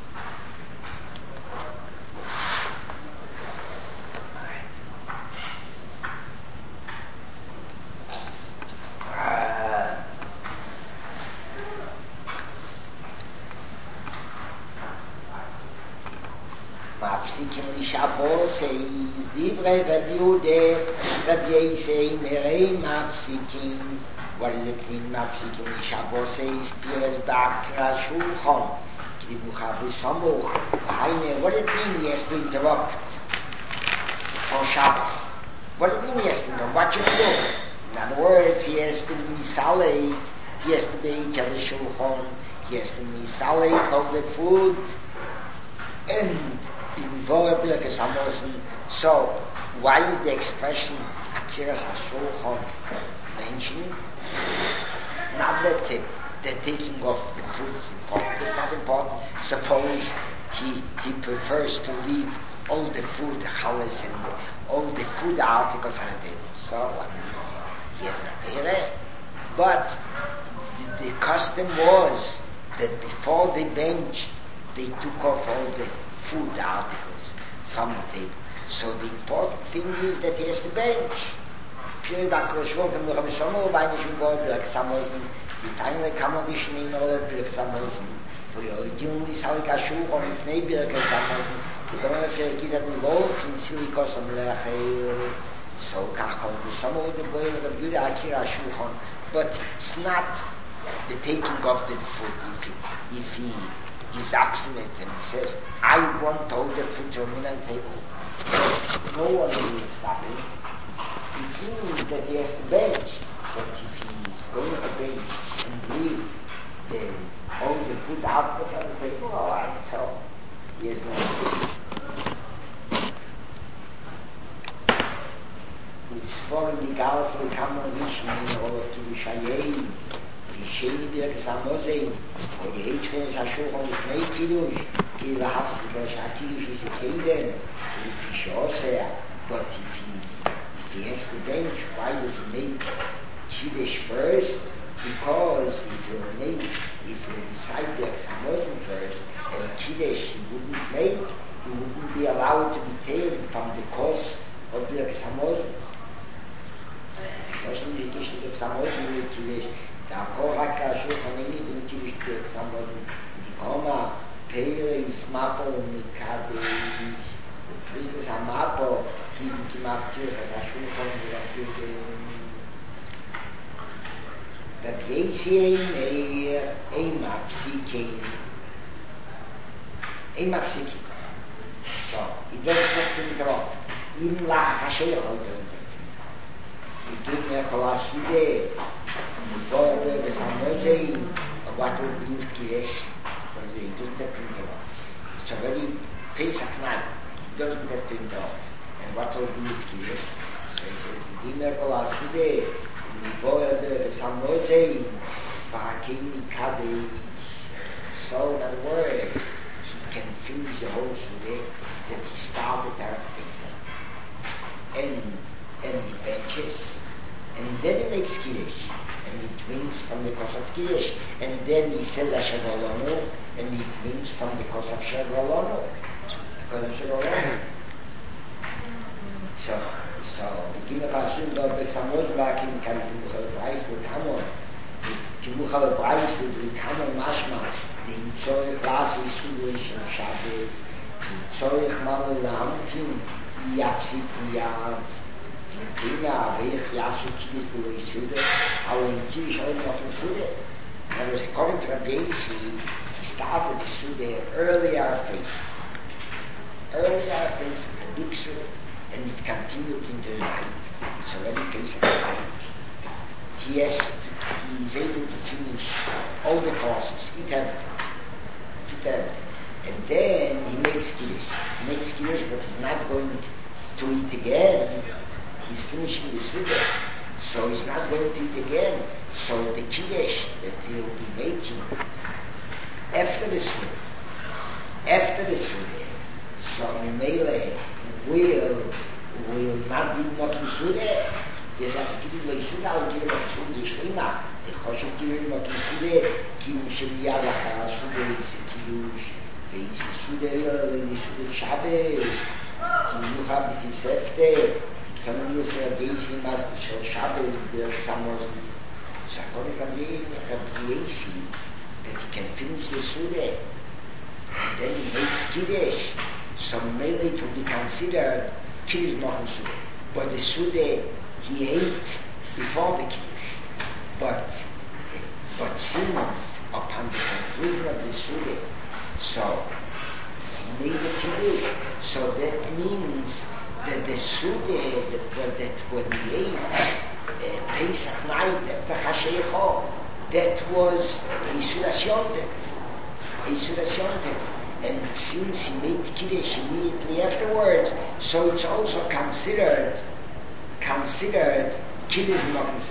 Mapsikin li Shabbos says Divrei Rabbi Yehuda, Rabbi Yisei Merei Mapsikin. What does it mean? Mapsikin li Shabbos says Pires Bakra Shulchan Kibuchavu Samuch. What does it mean? He has to interrupt for Shabbos. What does it mean? He has to interrupt? What you do? In other words, he has to be Saleh. He has to be to the Shulchan. He has to be Saleh of the food. And so, why is the expression Akiras HaShulchan mentioned? Not that the, the taking of the food is important. It's not important. Suppose he he prefers to leave all the food, the challahs and the, all the food articles on the table. So, I mean, he has not there. But the, the custom was that before they benched, they took off all the food articles from the table. So the important thing is that he has to bench. Pure Bakra Shulchan, we have a summer of Einishim God, like Samosen, the tiny Kamavishim in all of the Samosen, for your only Salika Shulchan, if maybe like Samosen, the Governor Sherikis have involved in Silikos of Lerachel, so Kachon, the summer of the boy of the Buddha Akira Shulchan, but it's not the taking of the food. If, if he is obstinate and he says, I want all the food to remain on the table, no one will stop him. It means that he has to bench. But if he is going to bench and leave the, all the food out on the table, alright, so he has no food. Which for the Gauss will come on Vishnu in order to be Shayei. Sheidir Samosei, or the H. Hashulchan is made Kiddush, Kiva Hafs, because Hakidush is a Kidden, if he shows there, but if he, if he has to bench, why does he make Kiddush first, because it will make, it will recite the Samosm first, and Kiddush he wouldn't make, he wouldn't be allowed to be taken from the course of the Samosm. Moshe the Kiddush of Samosm with Kiddush, the Korach HaShulchan Aruch in Kiddush of Samosm, the Koma, Peire is Mapo Mikadesh, this is a Mapo, he came up to HaShulchan that Yesir Meir Eima Psikein Eima Psikein. So, it doesn't have to be wrong. Even Lach HaSheich doesn't have to be. It gives me a Kolasude, and the God is a Mosei, of what will be with Kiddush, but it doesn't have to be wrong. It's already Pesach night, it doesn't have to be wrong. And what will be with Kiddush? So it says, it gives me a Kolasude, the Samosei, Vahakim Kadei. So, in other words, he can finish the whole Sude that he started at Pesach. And, and he benches, and then he makes Kiddush, and he drinks from the course of Kiddush, and then he says Asher, and he drinks from the course of Asher. Because of Asher. So, so the Gimel Hashem does the Samosm Vahakim can do the Preis with Hamon. The Muchal Preis with Hamon Mashma, the Yitzorich Lasi Sudish and Shabbos, the Yitzorich Mamal Lahamkin, Yapsik Yav, the Pina, Veich Yasu Kiddush B'Lo Yisudah, how in Kiddush only not in Sudah. And it was according to Rabbi Yissi, he started the Sudah earlier phase. Earlier phase, the big Sudah. And it continued into the night. It's already Pesach night. He has to, he is able to finish all the courses. It happened. It happened. And then he makes Kiddush. He makes Kiddush, but he's not going to eat again. He's finishing the Sudah. So he's not going to eat again. So the Kiddush that he'll be making after the Sudah, after the Sudah, so Mimele will will not be making Sudah. There's a Kiddush by Sudah, I'll give him a Sudah Shlima. The Choshev give him a Sudah, Kiddush Sheliyah Lachar Sudah is a Kiddush. It's a Sudah, it's a Sudah Shabbos. You have the Kisefte. It can use a basic master Shel Shabbos, there Samosm. So according to Rabbi Yissi, that he can finish the Sudah, and then he makes Kiddush. So maybe it will be considered Kiddush Mochen Sudah. But the Sudah he ate before the Kiddush. But, but since upon the conclusion of the Sudah, so he made the Kiddush. So that means that the Sudah that, that when he ate uh, Pesach night after Hashecho, that was Yisudas Yontem. Yisudas Yontem. And since he made Kiddush immediately afterwards, so it's also considered considered Kiddush Mochen.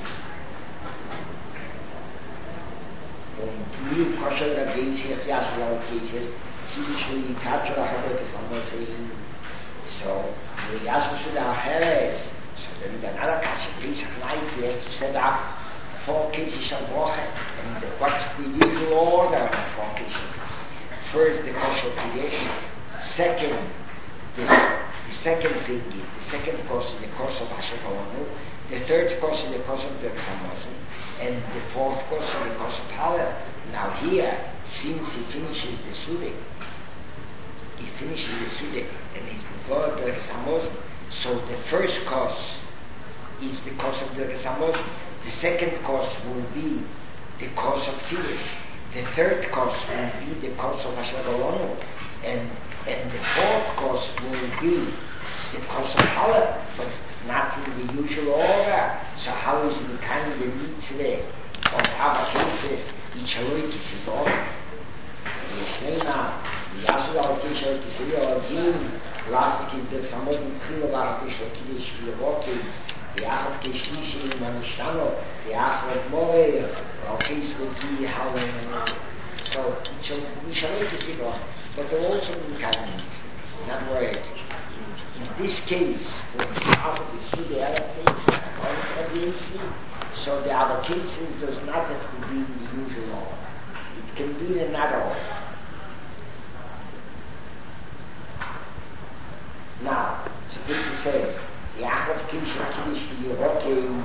Und mir kosher der Geisich, ja, so laut Geisich, Kiddush li Katschel Achabot is Amotein. So, the Yasu Sudah Acheres, so then the another Katschel Geisich night, he has to set up four cases of Woche, and what's the usual order of four cases? First, the course of creation. Second, the, the second thing is, the second course is the course of Asher Halonu. The third course is the course of the Chamosim. And the fourth course is the course of Hallel. Now here, since he finishes the Sudah, he finishes the Sudah, and he's before the Chamosim. So the first course is the course of the Chamosim. The second course will be the course of Kiddush. The third course will be the course of Asher Galonu, and and the fourth course will be the course of Hallel, but not in the usual order. So how is it kind of the mitzvah of Abba cases? Each aloik is his order. Yeshnema, Yasu al-Kish al-Kisri al-Jim, last week in the Samosm Chilo al-Kish al-Kiddush al-Rokis, the Achot Kishlishi Manishtano, the Achot Moe, al-Kish al-Ki Hallel. So we shall make a signal, but there will also be kindness. In other words, in this case, when we start with the Sudah Arab thing, according to the A C, so So the avocation does not have to be in the usual order. It can be in another order. Now, so this says, Yaakov Kisha Kiddush Yeroke,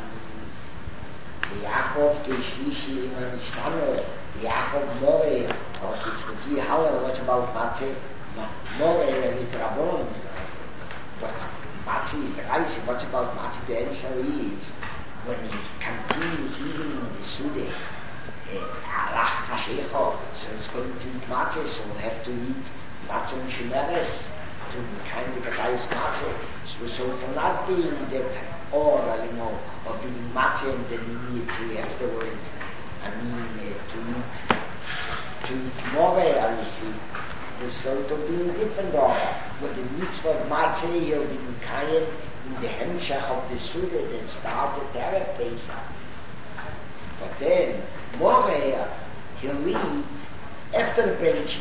Yaakov Kishlishi Imanishtamer, Yaakov More, or it's the Haller, what about Matze? More and Rabon. But Matze is the rice, what about Matze? The answer is, when he continues eating the Sude, Alach Hashecho, so it's going to eat Matze, so we'll have to eat Matze and Shemeres, to kind of get matzah, so, so it will not be in that order, you know, of eating matzah and then immediately afterwards, I mean, uh, to eat, to eat more, you see, so it will be in different order. But the mitzvah of matzah, he'll be Mikayim in the hemshach of the Suda that started there at Pesach. But then, more, he'll eat after the benching.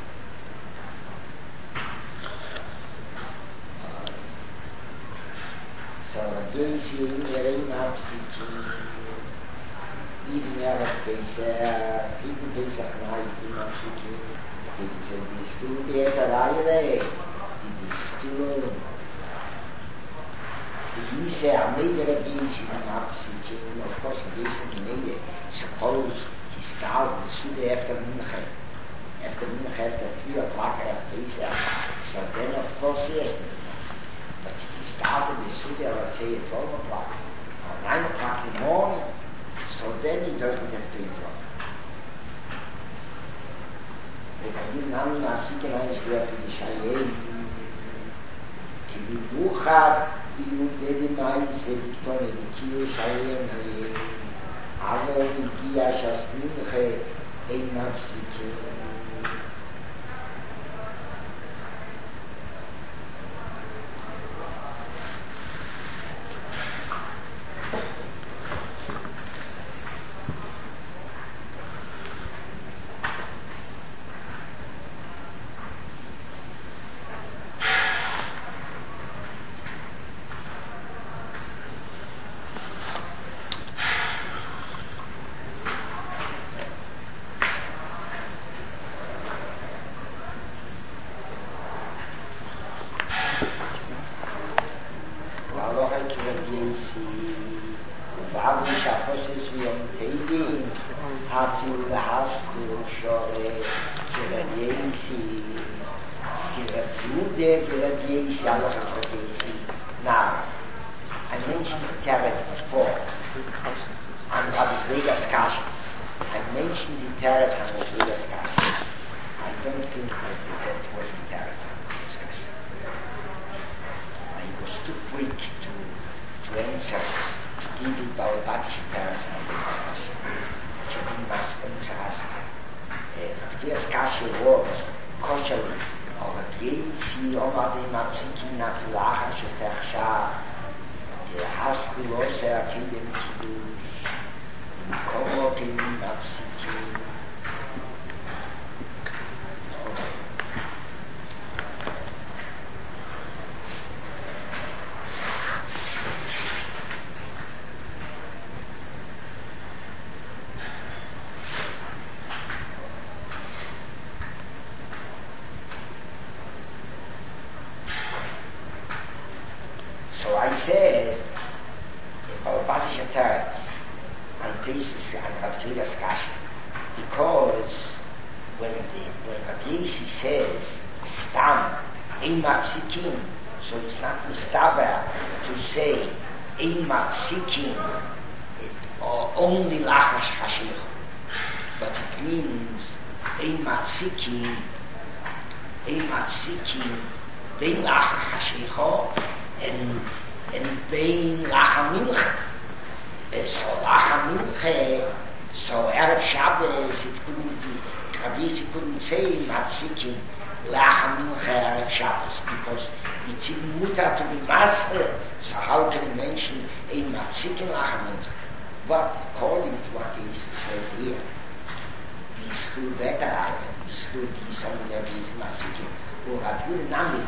So Rabbeisi in Yereim Hapsiki, even Erev Pesach, even Pesach night in Hapsiki, it said, bist du die Eterayre? Bist du? Die hieße am Meide Rabbeisi in Hapsiki, and of course this in Meide, suppose he starts the Suda after Mincha, after Mincha, after three o'clock after Pesach, so then of course yes, but he started the Suda, let's say at twelve o'clock, or nine o'clock in the morning, so then he doesn't have to eat wrong. If you know, I'm thinking I was going to the Shayei, כי במיוחד ביהודי דמאי זה בקטון לבקיר Shayei, אבל הגיע שהסמינכה אין מפסיקים. Now, I mentioned the Teretz before, on Rabbi Vegas Kasha. I mentioned the Teretz on Rabbi Vegas Kasha. I don't think that that was the Teretz on Rabbi Vegas Kasha. I was too quick to, to answer, to give it by a Batish Teretz on Rabbi Vegas Kasha. Which I didn't ask him to ask. Rabbi Vegas Kasha was contrary. אבל גייצי עומדים הפסיקים נפלחה שתחשב יחסקו לא עושה הקידם קידוש ומקומות עם הפסיקים said about Batish Teretz and places and Rabbi Vegas Kasha, because when the when Rabbi says stam ein mafsikin, so it's not mustaber to say ein mafsikin or only lachash hashich, but it means ein mafsikin ein mafsikin bein lachash hashicho and and being Lacha Mincha. So Lacha Mincha, so Erev Shabbos, it couldn't be, Rabbi couldn't say Mapsikin Lacha Mincha Erev Shabbos, because it's in Mutter to be Master, so how can you mention a Mapsikin Lacha Mincha? But according to what he says here, be school better, be school be something that is Mapsikin, or Rabbi Nami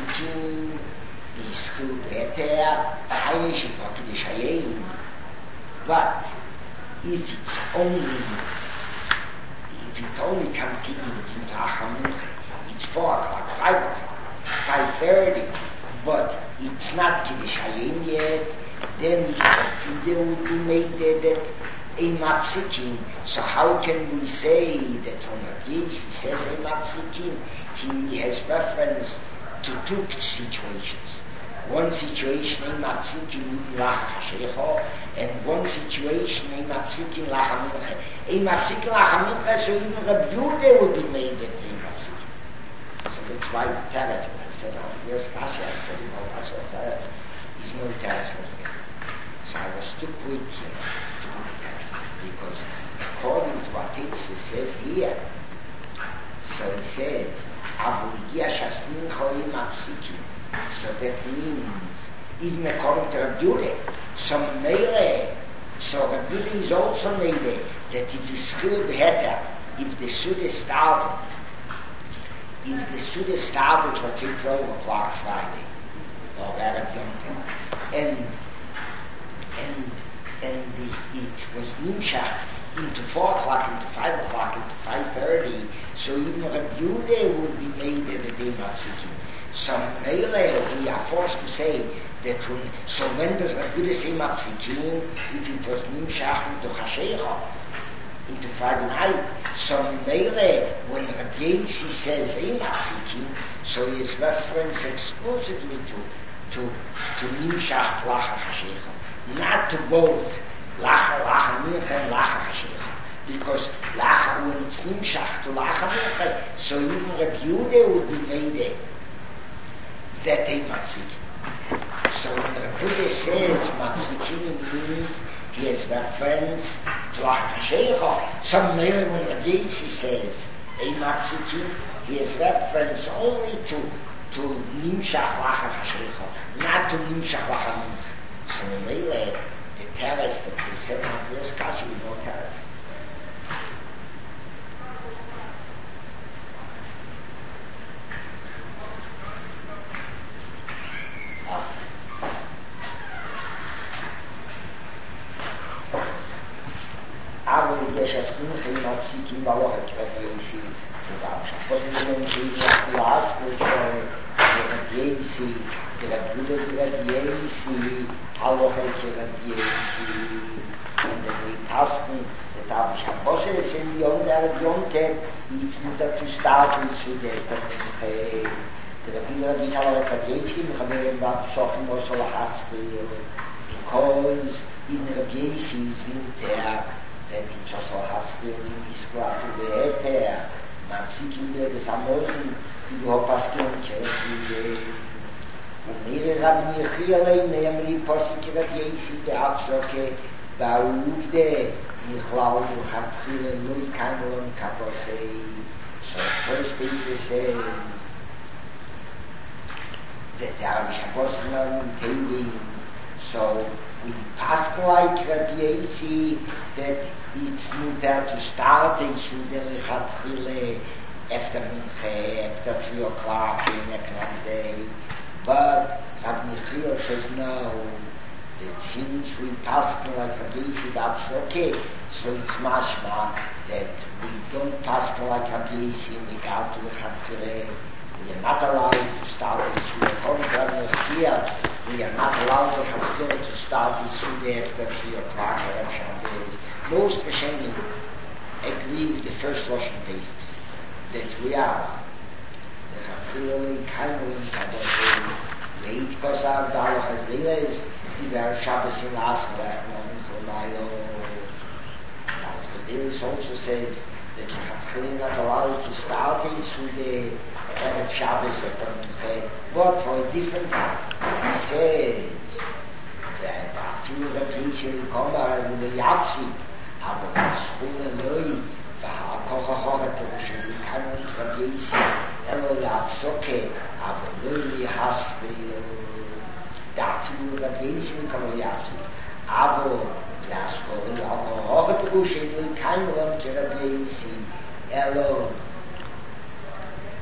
Mapsikin, is good better, higher she got to the Shayei. But if it's only, if it only continues into Achamincha, it's four o'clock, five o'clock, five thirty, but it's not Kiddush Hayim yet, then there would be made that a mapsikin. So how can we say that from a case he says a mapsikin? He has reference to two situations. One situation a mapsikin lach hashecho, and one situation a mapsikin lach hamincha. A mapsikin lach hamincha, so even Rabbi Yehuda would be made that a mapsikin. So that's why the Teretz, I said, oh, yes, Kasha, I said, no, that's what Teretz. He's no Teretz. So I was too quick, you know, to do the Teretz. Because according to what Yitzchak says here, so he says, so that means, even according to Rabbi Yehuda, some Meire, so Rabbi Yehuda is also Meire, that it is still better if the Suda started, if the Suda started, let's say twelve o'clock Friday, or Arab Yom Tov, and and and the, it was Nimshach into four o'clock, into five o'clock, into five thirty, so even Rabbi Yehuda would be made at the day Mapsikin. So Meile, we are forced to say that when, so when does Rabbi Yehuda say Mapsikin, if it was Nimshach into Hashecha, into Friday night, so Meile, when Rabbi Yossi says a Mapsikin, so his reference exclusively to to to Nimshach Lacha Hashecha, not to both Lacha Lacha Mincha and Lacha Hashecha, because Lacha, when it's Nimshach to Lacha Mincha, so even Rabbi Yehuda would be made that a Mapsikin. So when Rabbi Yehuda says Mapsikin means he has reference to Lacha Hashecha. Some later when Rabbi Yossi says a Mapsikin, he has reference only to to Nimshach Lacha Hashecha, not to Nimshach Lacha Mincha. So later the terrace that we said on the first Kashi is no terrace. אבל יש הסכומים מפסיקים בלוח את רבי יוסי וגם שפוסים שיש לאסקו שרבי יוסי רבי יהודה רבי יוסי הלוח את רבי יוסי und die Tasten that habe ich am Bosse des in Yom der Yom Tov it's mutter to start with the der Rabbi Rabbi Shalom Rabbi Yossi we have been about Shofim Osol Hatzil because in Rabbi Yossi is mutter that it's also Hatzil is glad to be eter Mapsikin der des Amosen die Hopaskin Cherfi und mir Rabbi Yechiel nämlich Posik Rabbi Yossi der Absoke Ba'uvde Nichlal Uchatzil Nui Kangon Kaposei. So first Peter says that the Arabic Apostle are intending, so we pass like Rabbi Yossi that it's mutter to start in Shudel Uchatzil after Minche, after three o'clock in a clock day. But Rabbi Yechiel says no. That since we pass like Rabbi Yossi, that's okay. So it's mashma that we don't pass like Rabbi Yossi in regard to the Chatzileh. We are not allowed to start the Suda. According to Rabbi Yechiel, we are not allowed the Chatzileh to start the Suda after three o'clock or Shabbos. Most Rishonim agree with the first Lashon thesis that we are the Chatzileh kind of Kadosh late Kosav Dalach as Leila die der Shabbos in last Rechnung, so Mayo. The Deus also says that the Chatzileh not allowed to start in Sude Erev Shabbos at Minche, but for a different time. He says that after Rabbi Yossi will come and will Yapsi, aber das Schule Loi, והכוח החורתו שמכאנו את רבי יוסי, אלו להפסוקה, אבל לא להסביר. דעתו רבי יוסי כמו יפסי. אבל להסביר, החורתו שמכאנו את רבי יוסי, אלו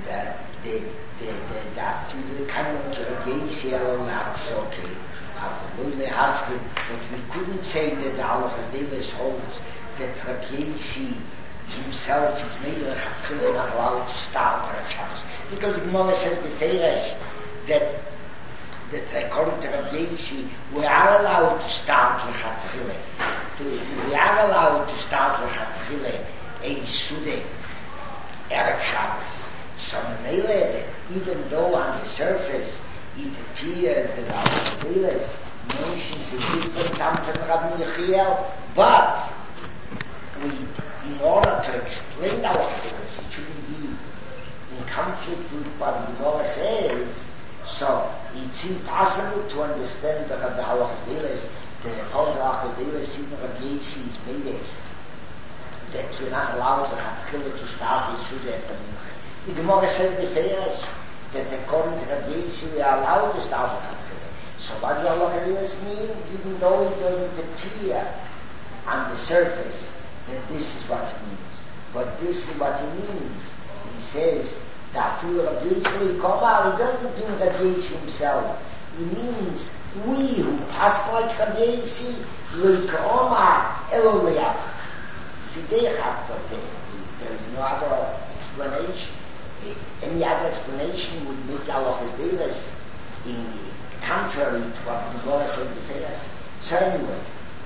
דעתו מכאנו את רבי יוסי, אלו להפסוקה, אבל Holy Haskin, but we couldn't say that the Halachas Deles holds that Rabbi Yossi himself is made a Chatzil not allowed to start Rav Shabbos. Because the Gemara says before that that according to Rabbi Yossi, we are allowed to start the Chatzil. We are allowed to start the Chatzil a Sude Erev Shabbos. So even though on the surface it appears that our Deles mentions a different time from Rabbi Yechiel, but we, in order to explain our Deles, it shouldn't be in conflict with what the Gemara says. So it's impossible to understand the Rabbi Halachas Deles, the Halachas Deles in Rabbi Yossi is made it, that we're not allowed to have to start it through the Mincha. The Gemara says before that according to Rabbi Yossi we are allowed to start with Chatzil. So what does Halachas Deles mean? Even though it doesn't appear on the surface that this is what it means. But this is what it means. He says that through Rabbi Yossi will come out, it doesn't mean Rabbi Yossi himself. It means we who pass like Rabbi Yossi will come out Eloleyach. See, they have to think. There is no other explanation. Any other explanation would make Halachas Deles in contrary to what the Gemara said before. So anyway,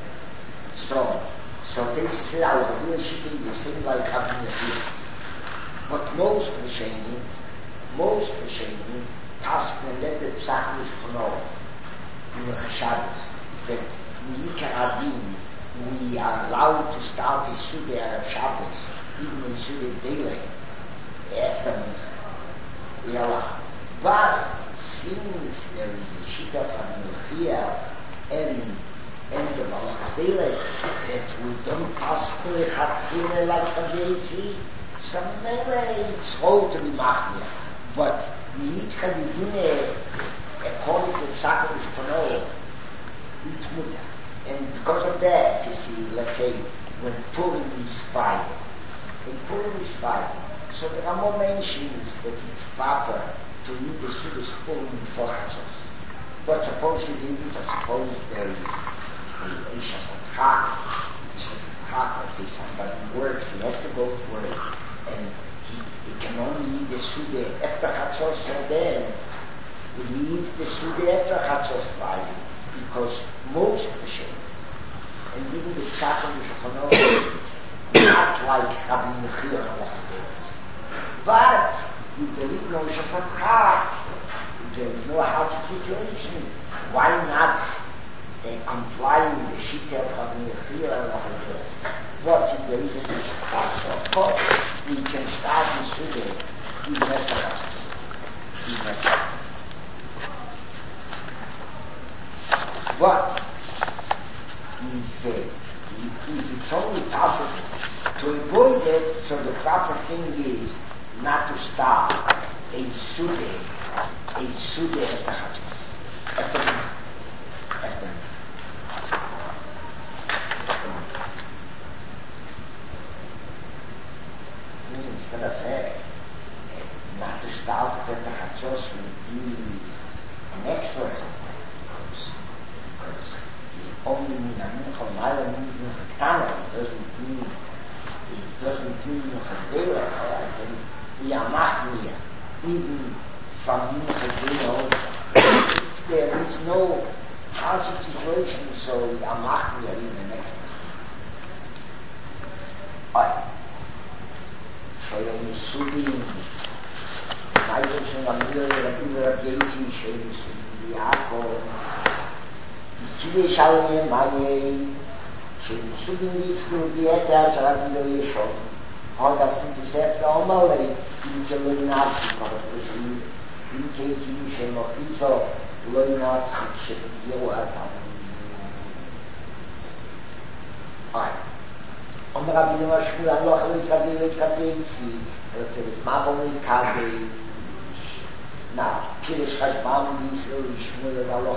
so so this is Halachas Deles should be the same like Rabbi Yechiel. But most Rishonim, most Rishonim, Paskin and let the Psach Mishchonot in the Shabbos that we Adin, we are allowed to start the Sude Erev Shabbos, even in Sude Dele, after we are allowed. But since there is a Shita from Yechiel and and the Halachas Deles that we don't pass to the Chatzil like Rabbi Yossi, so maybe it's whole to be machmir. But we each can begin according to Psach Mishchonot, each mutter. And because of that, you see, let's say, when Purim is Friday, when Purim is Friday, so there are more mentions that it's proper to read the Sudas Purim before Chatzos. But suppose you didn't, or suppose there is a Isha Satchak, let's say somebody works, he has to go to work, and he, he can only read the Suda after Chatzos, so then read the Suda after Chatzos Friday, because most Rishonim, and even the Psach Mishchonot, not like Rabbi Yechiel Halachas Deles. But if there is no Isha Satchak, if there is no hardship situation, why not uh, comply with the Shita of Rabbi Yechiel Halachas Deles? What if there is a Isha Satchak? So of course, we can start in Suda even after Chatzos. Even after Chatzos. But if, uh, if, if it's only possible to avoid it, so the proper thing is not to start a Sude, a Sude at the Chatzos. At the at the instead of that, not to start at the Chatzos would be an extra only mean a mincha mile means mincha ktana. It doesn't mean it doesn't mean mincha dela. Then we are machmir even from mincha dela. There is no hardship situation, so we are machmir in the next one. Alright. So when you subi, neither should a million of either of Yossi, should be Yaakov. Kide Shalom Maye, Shubin Yisru Bieta, Shalom Yishon. All das sind die Sätze auch mal, die ich in Nazi komme, in Keki, Shem of Iso, Loinat, Shem Yoat. Alright. Und Rabbi Yoma Shmul, Allah, Rabbi Yoma Shmul, Rabbi Yoma Shmul, now, Kiddush Chashbam Yisrael Shmuel Allah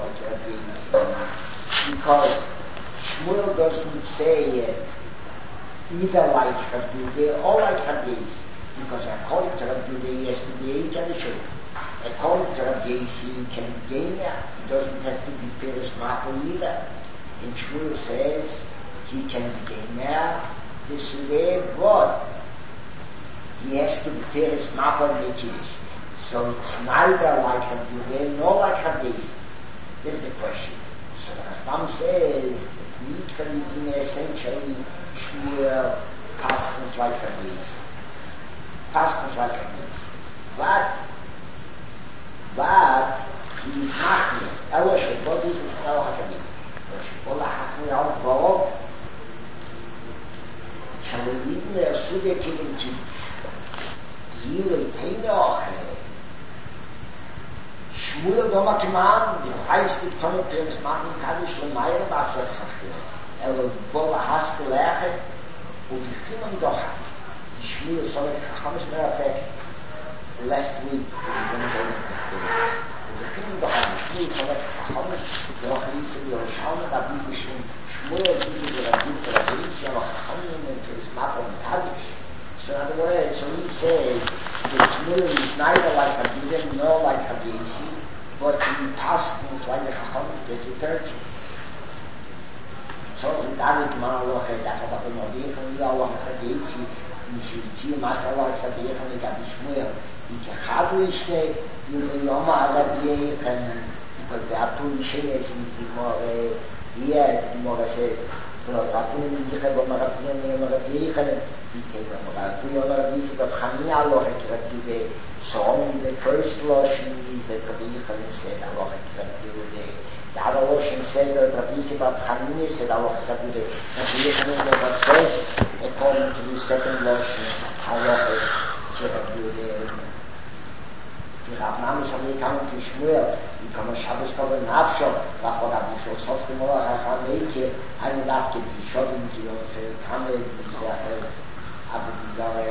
because Shmuel doesn't say it either like Rabbi or like Rabbi, because according to Rabbi he has to be eight and a According to Rabbi Yossi, he can gain there. He doesn't have to be Peres Machal either. And Shmuel says he can gain there. This is there, but he has to be Peres Machal Mekidish. So it's neither like Rabbi Yossi nor like Rabbi Yossi. This is the question. So the Rambam says, need for the essentially Shmuel pastors like Rabbi Yossi. Pastors like Rabbi Yossi. But but he is Machmir. Elo Shebod is Elo HaKabit. Elo Shebod HaKabit Al Borov. Shall we read in the Sudia Kilim Kiddush? Yilei Peine Ochere. Shmuel Doma Kiman, the highest Tonne Peres Machmir Kaddish Lemayr Bachar Tzachir. Elo Bola Haste Lechet Uvichimam Docha. Shmuel Solek Chachamish Merafek. Last week, we were going to go into the story. The thing behind Shmuel Solek Chachamish, the Rachris and the Yerushalmi, that we between Shmuel, the Rabbi, the Rabbi, the Chachamim, and Peres Machmir Kaddish. So in other words, so he says that Shmuel is neither like Rabbi nor like Rabbi Yossi, but he passes like the Chachamim, that's the third. So in that way, Gemara Loche, that's what happened on the Echon, Allah, Rabbi Yossi, you should see much Allah, Rabbi Echon, Rabbi Shmuel. Ich habe ich ne die Mama Arabie kann die da tun schön ist die More hier die More ist nur da tun die habe mal Arabie mal Arabie kann die Thema mal du ja mal wie sie das kann ja Allah hat die Song the first lotion die Rabbi kann say Allah hat die da lotion said that Rabbi Shabbat Khamini said Allah hat die Rabbi kann was say according to the second lotion Allah hat die Die Rabnam ist aber gekommen zu Shmuel, die kann man Shabbos kommen nachschauen, nach wo Rabbi schon so viel mehr Rachameke, eine Nacht gibt die Schotten, die uns kamen, die Sache, aber die Sache.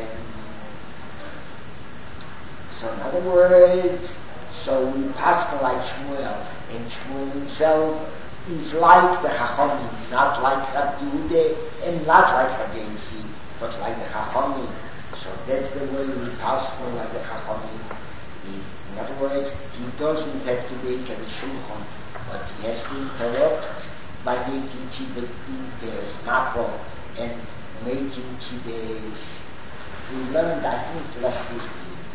So in other words, so we pass like Shmuel, and Shmuel himself is like the Chachamim, not like Rabbi Yehuda, and not like Rabbi Yossi, but like the Chachamim. So that's the way we pass like the Chachamim. In other words, he doesn't have to make a shulchan, but he has to interrupt by making Kibbutz in Peres Machal and making Kibbutz. We learned, I think, last week.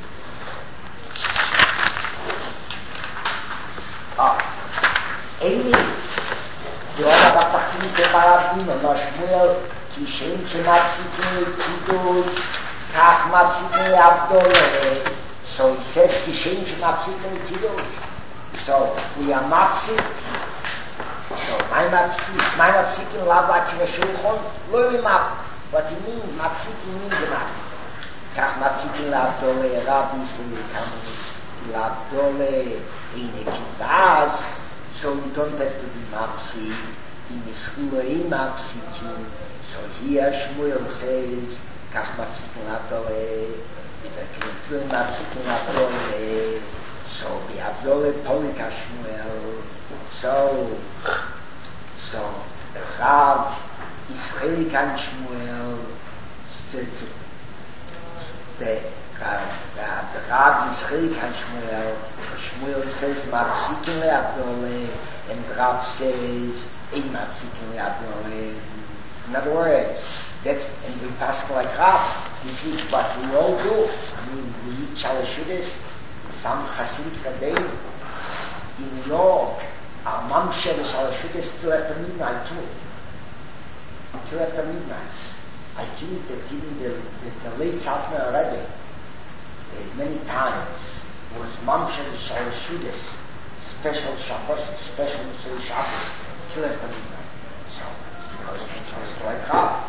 Ah, Amy, the other Batachim Tebarabim, and Shmuel, ki shem shemapsikim Kiddush, kach mapsikim Abdoleh. So he says, Kishen Shemapsik and Kiddush. So we are Mapsik. So my Mapsik, my Mapsik in Lavach in a Shulchan, Loi Map. What it means, Mapsik means the Map. Kach Mapsik in Lavdole, Rabbi Sili Kamu, Lavdole, in a Kivaz. So we don't have to be Mapsik. In the school, in Mapsik. So here Shmuel says, Kach Mapsik in Lavdole, if I can feel Mapsik in Lavdole, so we have Dole Polika Shmuel. So, so the Rav is Chelik and Shmuel. The, the, the Rav is Chelik and Shmuel. Shmuel says Mapsik in Lavdole, and the Rav says Ein Mapsik in Lavdole. In other words, that's, and we pass like Rav. This is what we all do. I mean, we eat Shalashudis, some Hasidic Rabbeinu. In New York, our mom shared Shalashudis till after midnight too. Till after midnight. I think that even the, the, the late Satmar Rebbe, uh, many times, was mom shared Shalashudis, special Shabbos, special Shabbos, till after midnight. So, because it was like Rav.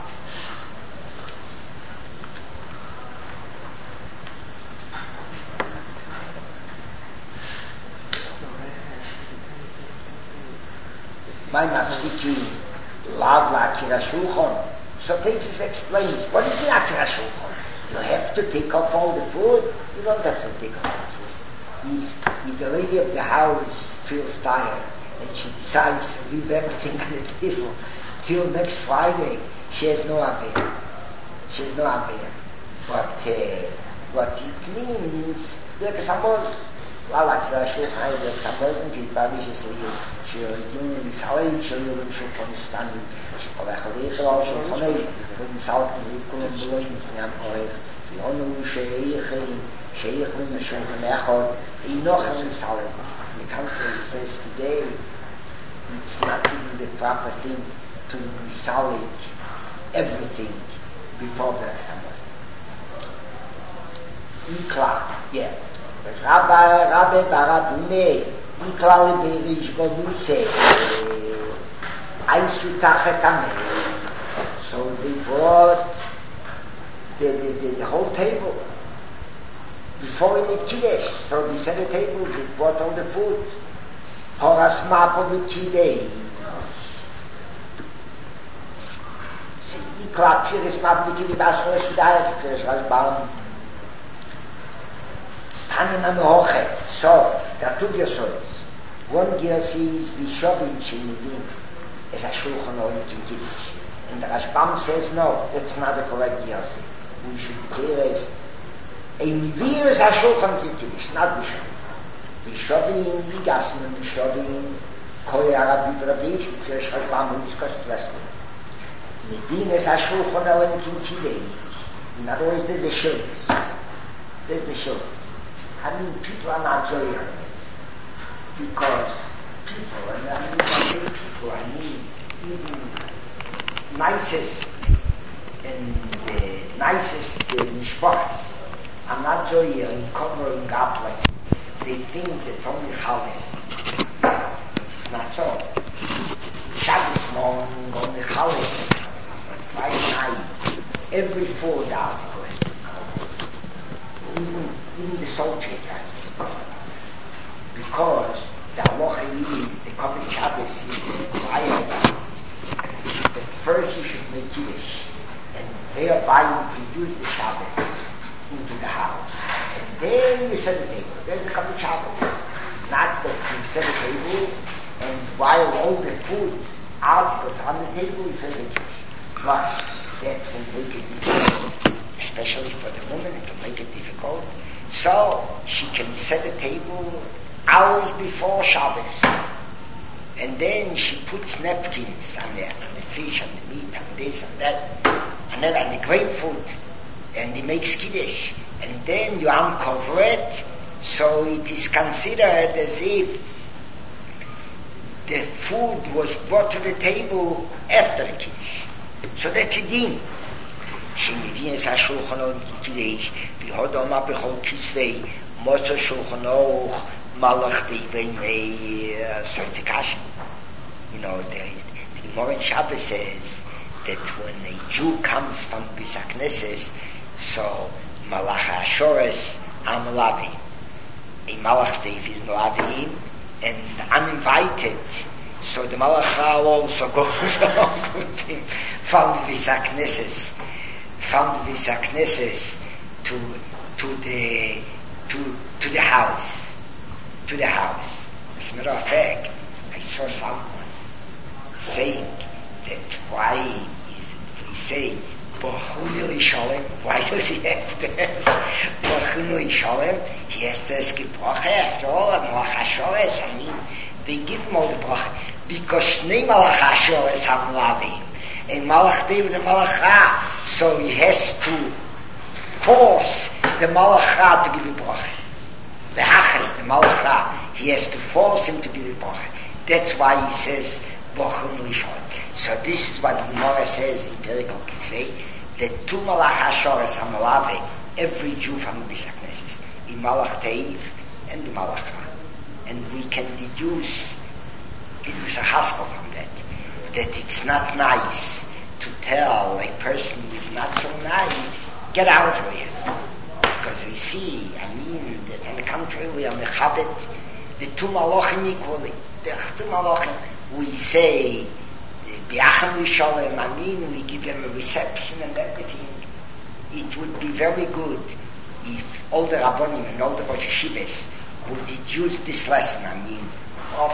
My Mapsiki love Akira Shulchan. So Tesis explains, what is the Akira Shulchan? You have to take off all the food? You don't have to take off the food. If, if the lady of the house feels tired and she decides to leave everything on the table till next Friday, she has no idea. She has no idea. But uh, what it means, like suppose like the Shulchan Aruch, the Tzamorgen, die Babisches Lied, שיודעים לסערים שיודעים שולחן סטנדים שפולח הליך לא שולחני ומסעלתם וכולם בלויים פניהם עורך ויונו שייכים שייכים לשולחן אחד אינוכם לסערים the country says today it's not even the proper thing to resolve everything before the summer Ikla, yeah Rabbi Rabbi Barabune Ikla Liberish Goduse Aisu Tachetame. So they brought the, the, the, the whole table before we made Kiddush. So they set a table, they brought all the food. Horas Mapo with Kiddush. Ikla Piris Mapo with Kiddush Basra Sudayat Piris Rasbaum. Tanim Hoche. So, that took your souls. One gear sees the Shovin Chilidin as a Shulchan Aruch in Kiddush. And the Rashbam says, no, that's not the correct gear. We should clear as a Nivir is a Shulchan in Kiddush, not the Shovin. The Shovin, the Gassen, and the Shovin, Koi Arabi Brabis, the Rashbam, who discussed the rest of it. Nivir is a Shulchan Aruch in Kiddush. In other words, there's the Shovins. There's the Shovins. I mean, people are not joying on it. Because people, and I mean, I say people, I mean, even nicest and the nicest uh, mishpachas are not joying in covering up like they think that only Chalais. Not so. Shabbos morning, only Chalais, Friday night, every four articles. Even, even the soldier has because the halacha is the coming Shabbos is required that first you should make Kiddush and thereby introduce the Shabbos into the house and then you set the table. There's the coming Shabbos. Not that you set the table and while all the food articles on the table you set the Kiddush. But that will make it difficult, especially for the woman, it will make it difficult. So she can set the table hours before Shabbos, and then she puts napkins on the, on the fish, on the meat, on this and that, and then on the grapefruit, and he makes Kiddush, and then you uncover it, so it is considered as if the food was brought to the table after the Kiddush. So that's a din. שמבין את השולחן ערוך כדש, בהודו מה בכל כסבי, מוצא שולחן ערוך malachti b'nei Sartzikash. You know, the, the Gemara in Shabbos says that when a Jew comes from Bisakneses, so Malach HaShores are Malavi. A Malach Steve is Malavi, and uninvited, so the Malach also goes along with him from Bisakneses, from Bisakneses to to the to to the house. To the house. As a matter of fact, I saw someone saying that why is it we say Bochunili Sholem? Why does he have to ask Bochunili Sholem? He has to ask Bracha after all of Malach HaShores. I mean, they give him all the Bracha because Shnei Malach HaShores have Lavim and Malach David and Malach Ra, so he has to force the Malach Ra to give him Bracha. The Hachas, the Malach, he has to force him to give a bracha. That's why he says, Bochum Lishon. So this is what the Gemara says in Perikol Kisvei, that two Malach HaShores HaMalave, every Jew from the Bishak Knesses, in Malach Teiv and the Malach Ra. And we can deduce, deduce a haskell from that, that it's not nice to tell a person who is not so nice, get out of here. Because we see, I mean, that on the contrary, we are mechabit the two malachim equally. The two malachim, we say, bi'achim l'sholem, I mean, we give them a reception and everything. It would be very good if all the Rabbonim and all the Rosh Hashivas would deduce this lesson, I mean, of,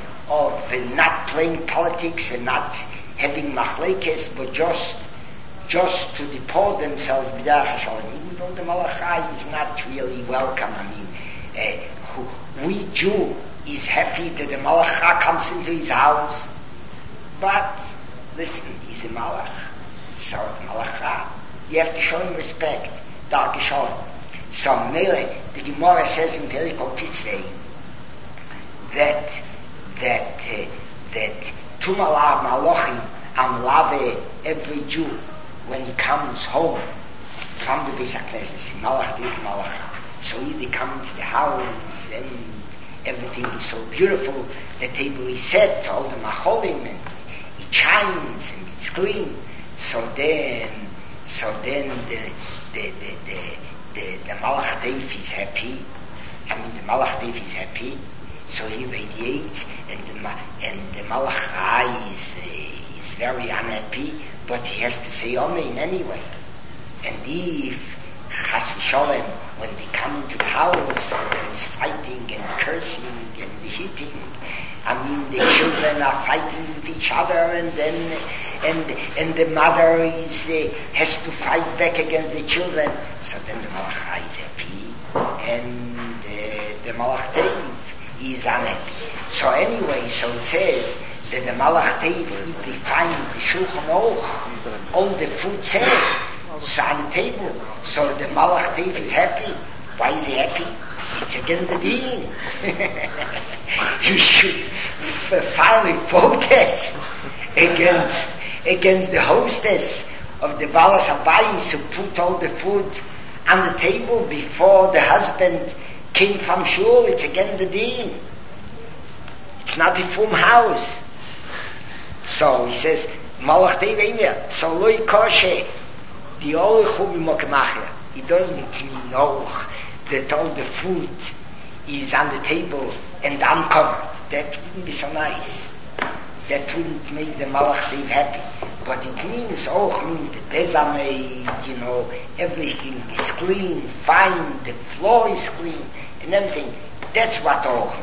of not playing politics and not having machlekes, but just just to deport themselves b'derech hashalom, even though the Malachai is not really welcome. I mean, uh, who, we Jew is happy that the Malach comes into his house, but listen, he's a Malach, so the Malach, you have to show him respect, darke Shalom. So Mele, the Gemara says in Perikol Titzvei that that uh, that Tumalav Malochim Amlave every Jew when he comes home from the Beis HaKnesses, Malach Div Malach. So they come into the house and everything is so beautiful. The table is set, all the macholim, and it shines and it's clean. So then, so then the the the the the, the Malach Div is happy. I mean, the Malach Div is happy. So he radiates, and the and the Malach Rai is uh, is very unhappy, but he has to say Amen anyway. And if Chas v'Sholem, when they come into the house, there is fighting and cursing and hitting. I mean, the children are fighting with each other, and then and and the mother is uh, has to fight back against the children. So then the Malach Rai is happy, and uh, the Malach Teiv is unhappy. So anyway, so it says that the Malach Teiv, if they find the Shulchan Aruch, all the food says, so on the table, so the Malach Teiv is happy. Why is he happy? It's against the deen. He should file a protest against against the hostess of the Balas Habayis who put all the food on the table before the husband came from shul. It's against the deen. It's not a full house. So he says, Malach Teiv Eimer, so loy koshe, the only chum mokemacher. It doesn't mean no that all the food is on the table and uncovered. That wouldn't be so nice. That wouldn't make the Malach Teiv happy. But it means, oh, means the bezameh, you know, everything is clean, fine, the floor is clean, and everything. That's what oh.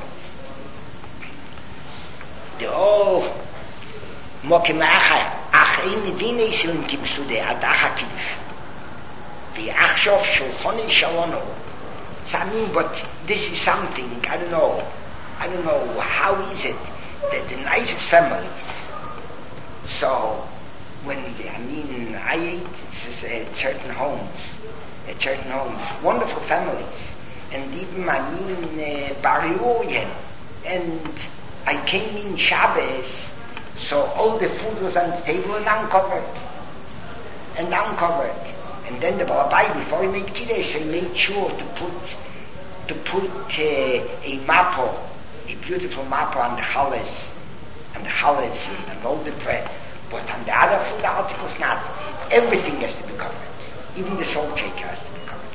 The oh, mokemacher, ach in dine shun kibsude adacha kibsh. The achshof shulchoni shalono. So I mean, but this is something, I don't know, I don't know, how is it that the nicest families, so when, I mean, I ate at certain homes, at certain homes, wonderful families, and even, I mean, uh, Bariurien, and I came in Shabbos, so all the food was on the table and uncovered, and uncovered. And then the Balabai, before he made Kiddush, he made sure to put to put uh, a mappo, a beautiful mappo on the challahs, on the challahs and, and all the bread. But on the other food articles, not. Everything has to be covered. Even the salt shaker has to be covered.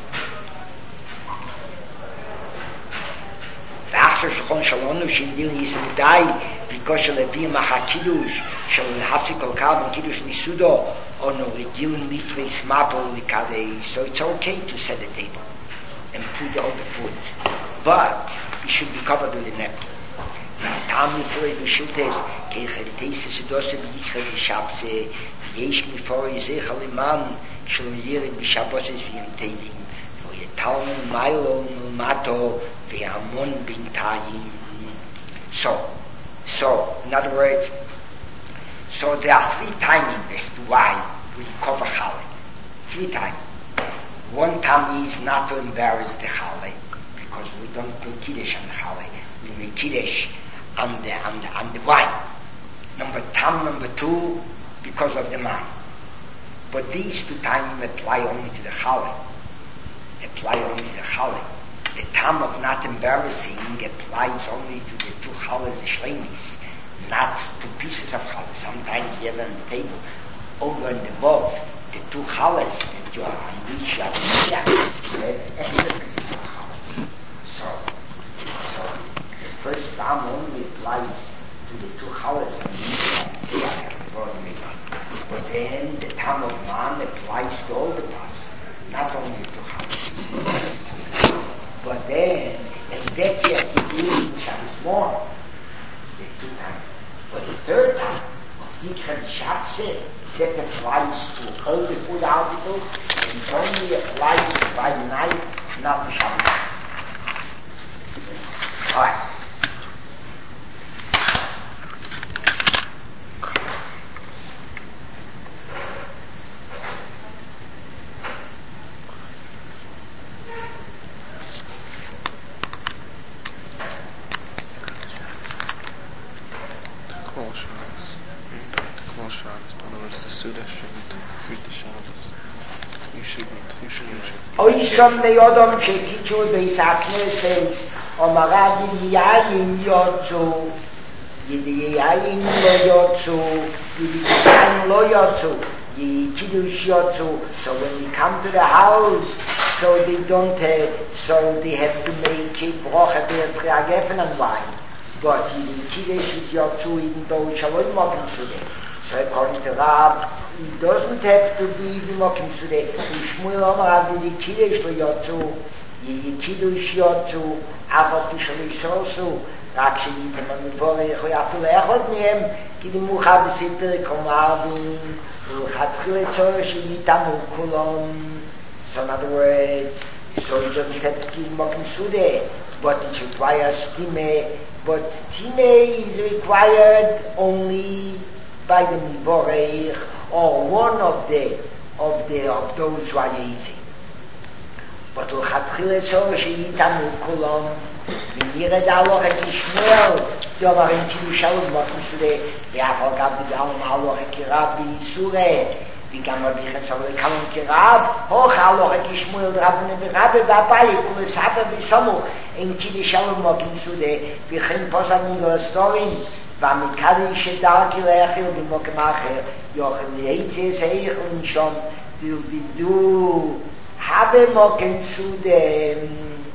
After Shulchan Shalonu, Shindil Yisrael because shall it be a Kiddush, shall it have to call Kalban Kiddush Nisudo, or no, Gilin Lifreis Mapo Likade. So it's okay to set a table and put all the food. But it should be covered with a napkin. Tam Yifrei B'Shiltes, Keicherites Sidose B'Yichre B'Shabze, V'yesh Mifori Zech Aliman, Shal Yirid B'Shaboses V'yem Teilim, V'yetalm Milo Mato, V'yamon B'Intayim. So, so, in other words, so there are three timings as to why we cover Challah. Three times. One time is not to embarrass the Challah, because we don't do Kiddush on the Challah. We make Kiddush on the, on the, on the wine. Number time, number two, because of the man. But these two times apply only to the Challah. Apply only to the Challah. The time of not embarrassing applies only to the two Challahs, the Shleimis, not to pieces of Challah. Sometimes you have on the table, over and above, the two Challahs that you are on which you have to have. So, so, the first time only applies to the two Challahs on which you have to. But then the time of man applies to all the parts, not only to Challahs. But then, and that you have to do in Shabbos morning, the two times. But the third time, Yichre B'Shabze, that applies to all the food articles, and it only applies by night, not the Shabbos. Kol Shabbos. Kol Shabbos. In other words, the Suda shouldn't read the Shabbos. You shouldn't. You shouldn't. Oy som de Adam chekichu be sakneses o magadi yayin yotsu yidi yayin lo yotsu yidi yayin lo yotsu yidi kiddush yotsu. So when you come to the house, so they don't uh, so they have to make it broche be fragefen and wine, but yidi kiddush is yotsu even though shalom mokim sude. So according to Rab, it doesn't have to be the mokim sude. Shmuel Omar Abdi the Kiddush lo yotzu, the Kiddush yotzu, Avot Yishol Yisrosu, רק שניתם המבורא יכול אפילו לאחוד מהם, כי דמוחה בספר קומרבים, ולכתחיל את צורך שניתמו כולם. So in other words, so it doesn't have to give mokim sude, but it requires stime, but stime is required only by the Miborech, or one of the of the of those who are easy. But l'chatchila tzor sheyitamu kulam, v'nira d'aloch et Yishmael, yomar in kiddush shalom mokim sude, v'afal gav d'alom aloch et kirab b'yisure, v'gam rabichet shalom kalom kirab, hoch aloch et Yishmael d'rabune v'rabe v'abaye, k'uleshabe v'samuch, in kiddush shalom mokim sude, v'chem posad migolastorim, והמקדיש דרכי לאחיל במוקם אחר יוכל ליצס איך ונשום ולבידו habe mokim sude.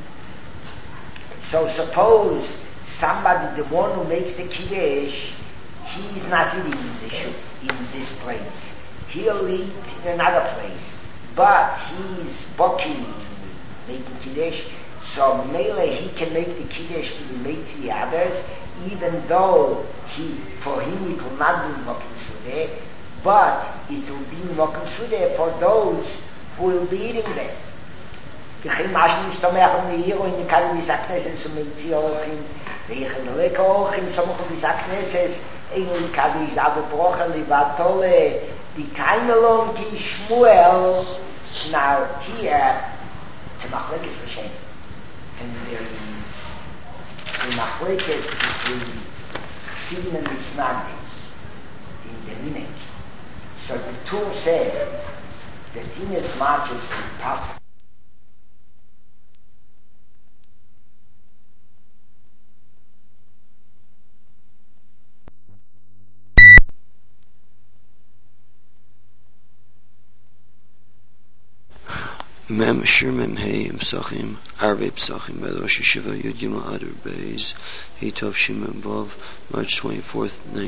So suppose somebody, the one who makes the kiddush, he is not eating in the shul, in this place. He'll eat in another place, but he is boking, making kiddush. So Mele, he can make the kiddush to be made to the others, even though he, for him it will not be mokim sude, but it will be mokim sude for those who will be eating them. K'chim mashin ishtomech on the hero in the kari v'sakneses u'meitzi orchim, v'yichem leka orchim somuch v'sakneses, ein l'kari z'adu brocha livatole, v'kaimelon ki Shmuel. Now here, the machlekes l'shem, and there is the machlekes between Chassidim and Misnagdim in the minhag. So the two say that in as much as possible, Mem Shir Mem Hey Psachim Arvei Psachim by Rosh Hashiva Yud Yom Adar Beis Hitov Shimon Vav March twenty-fourth,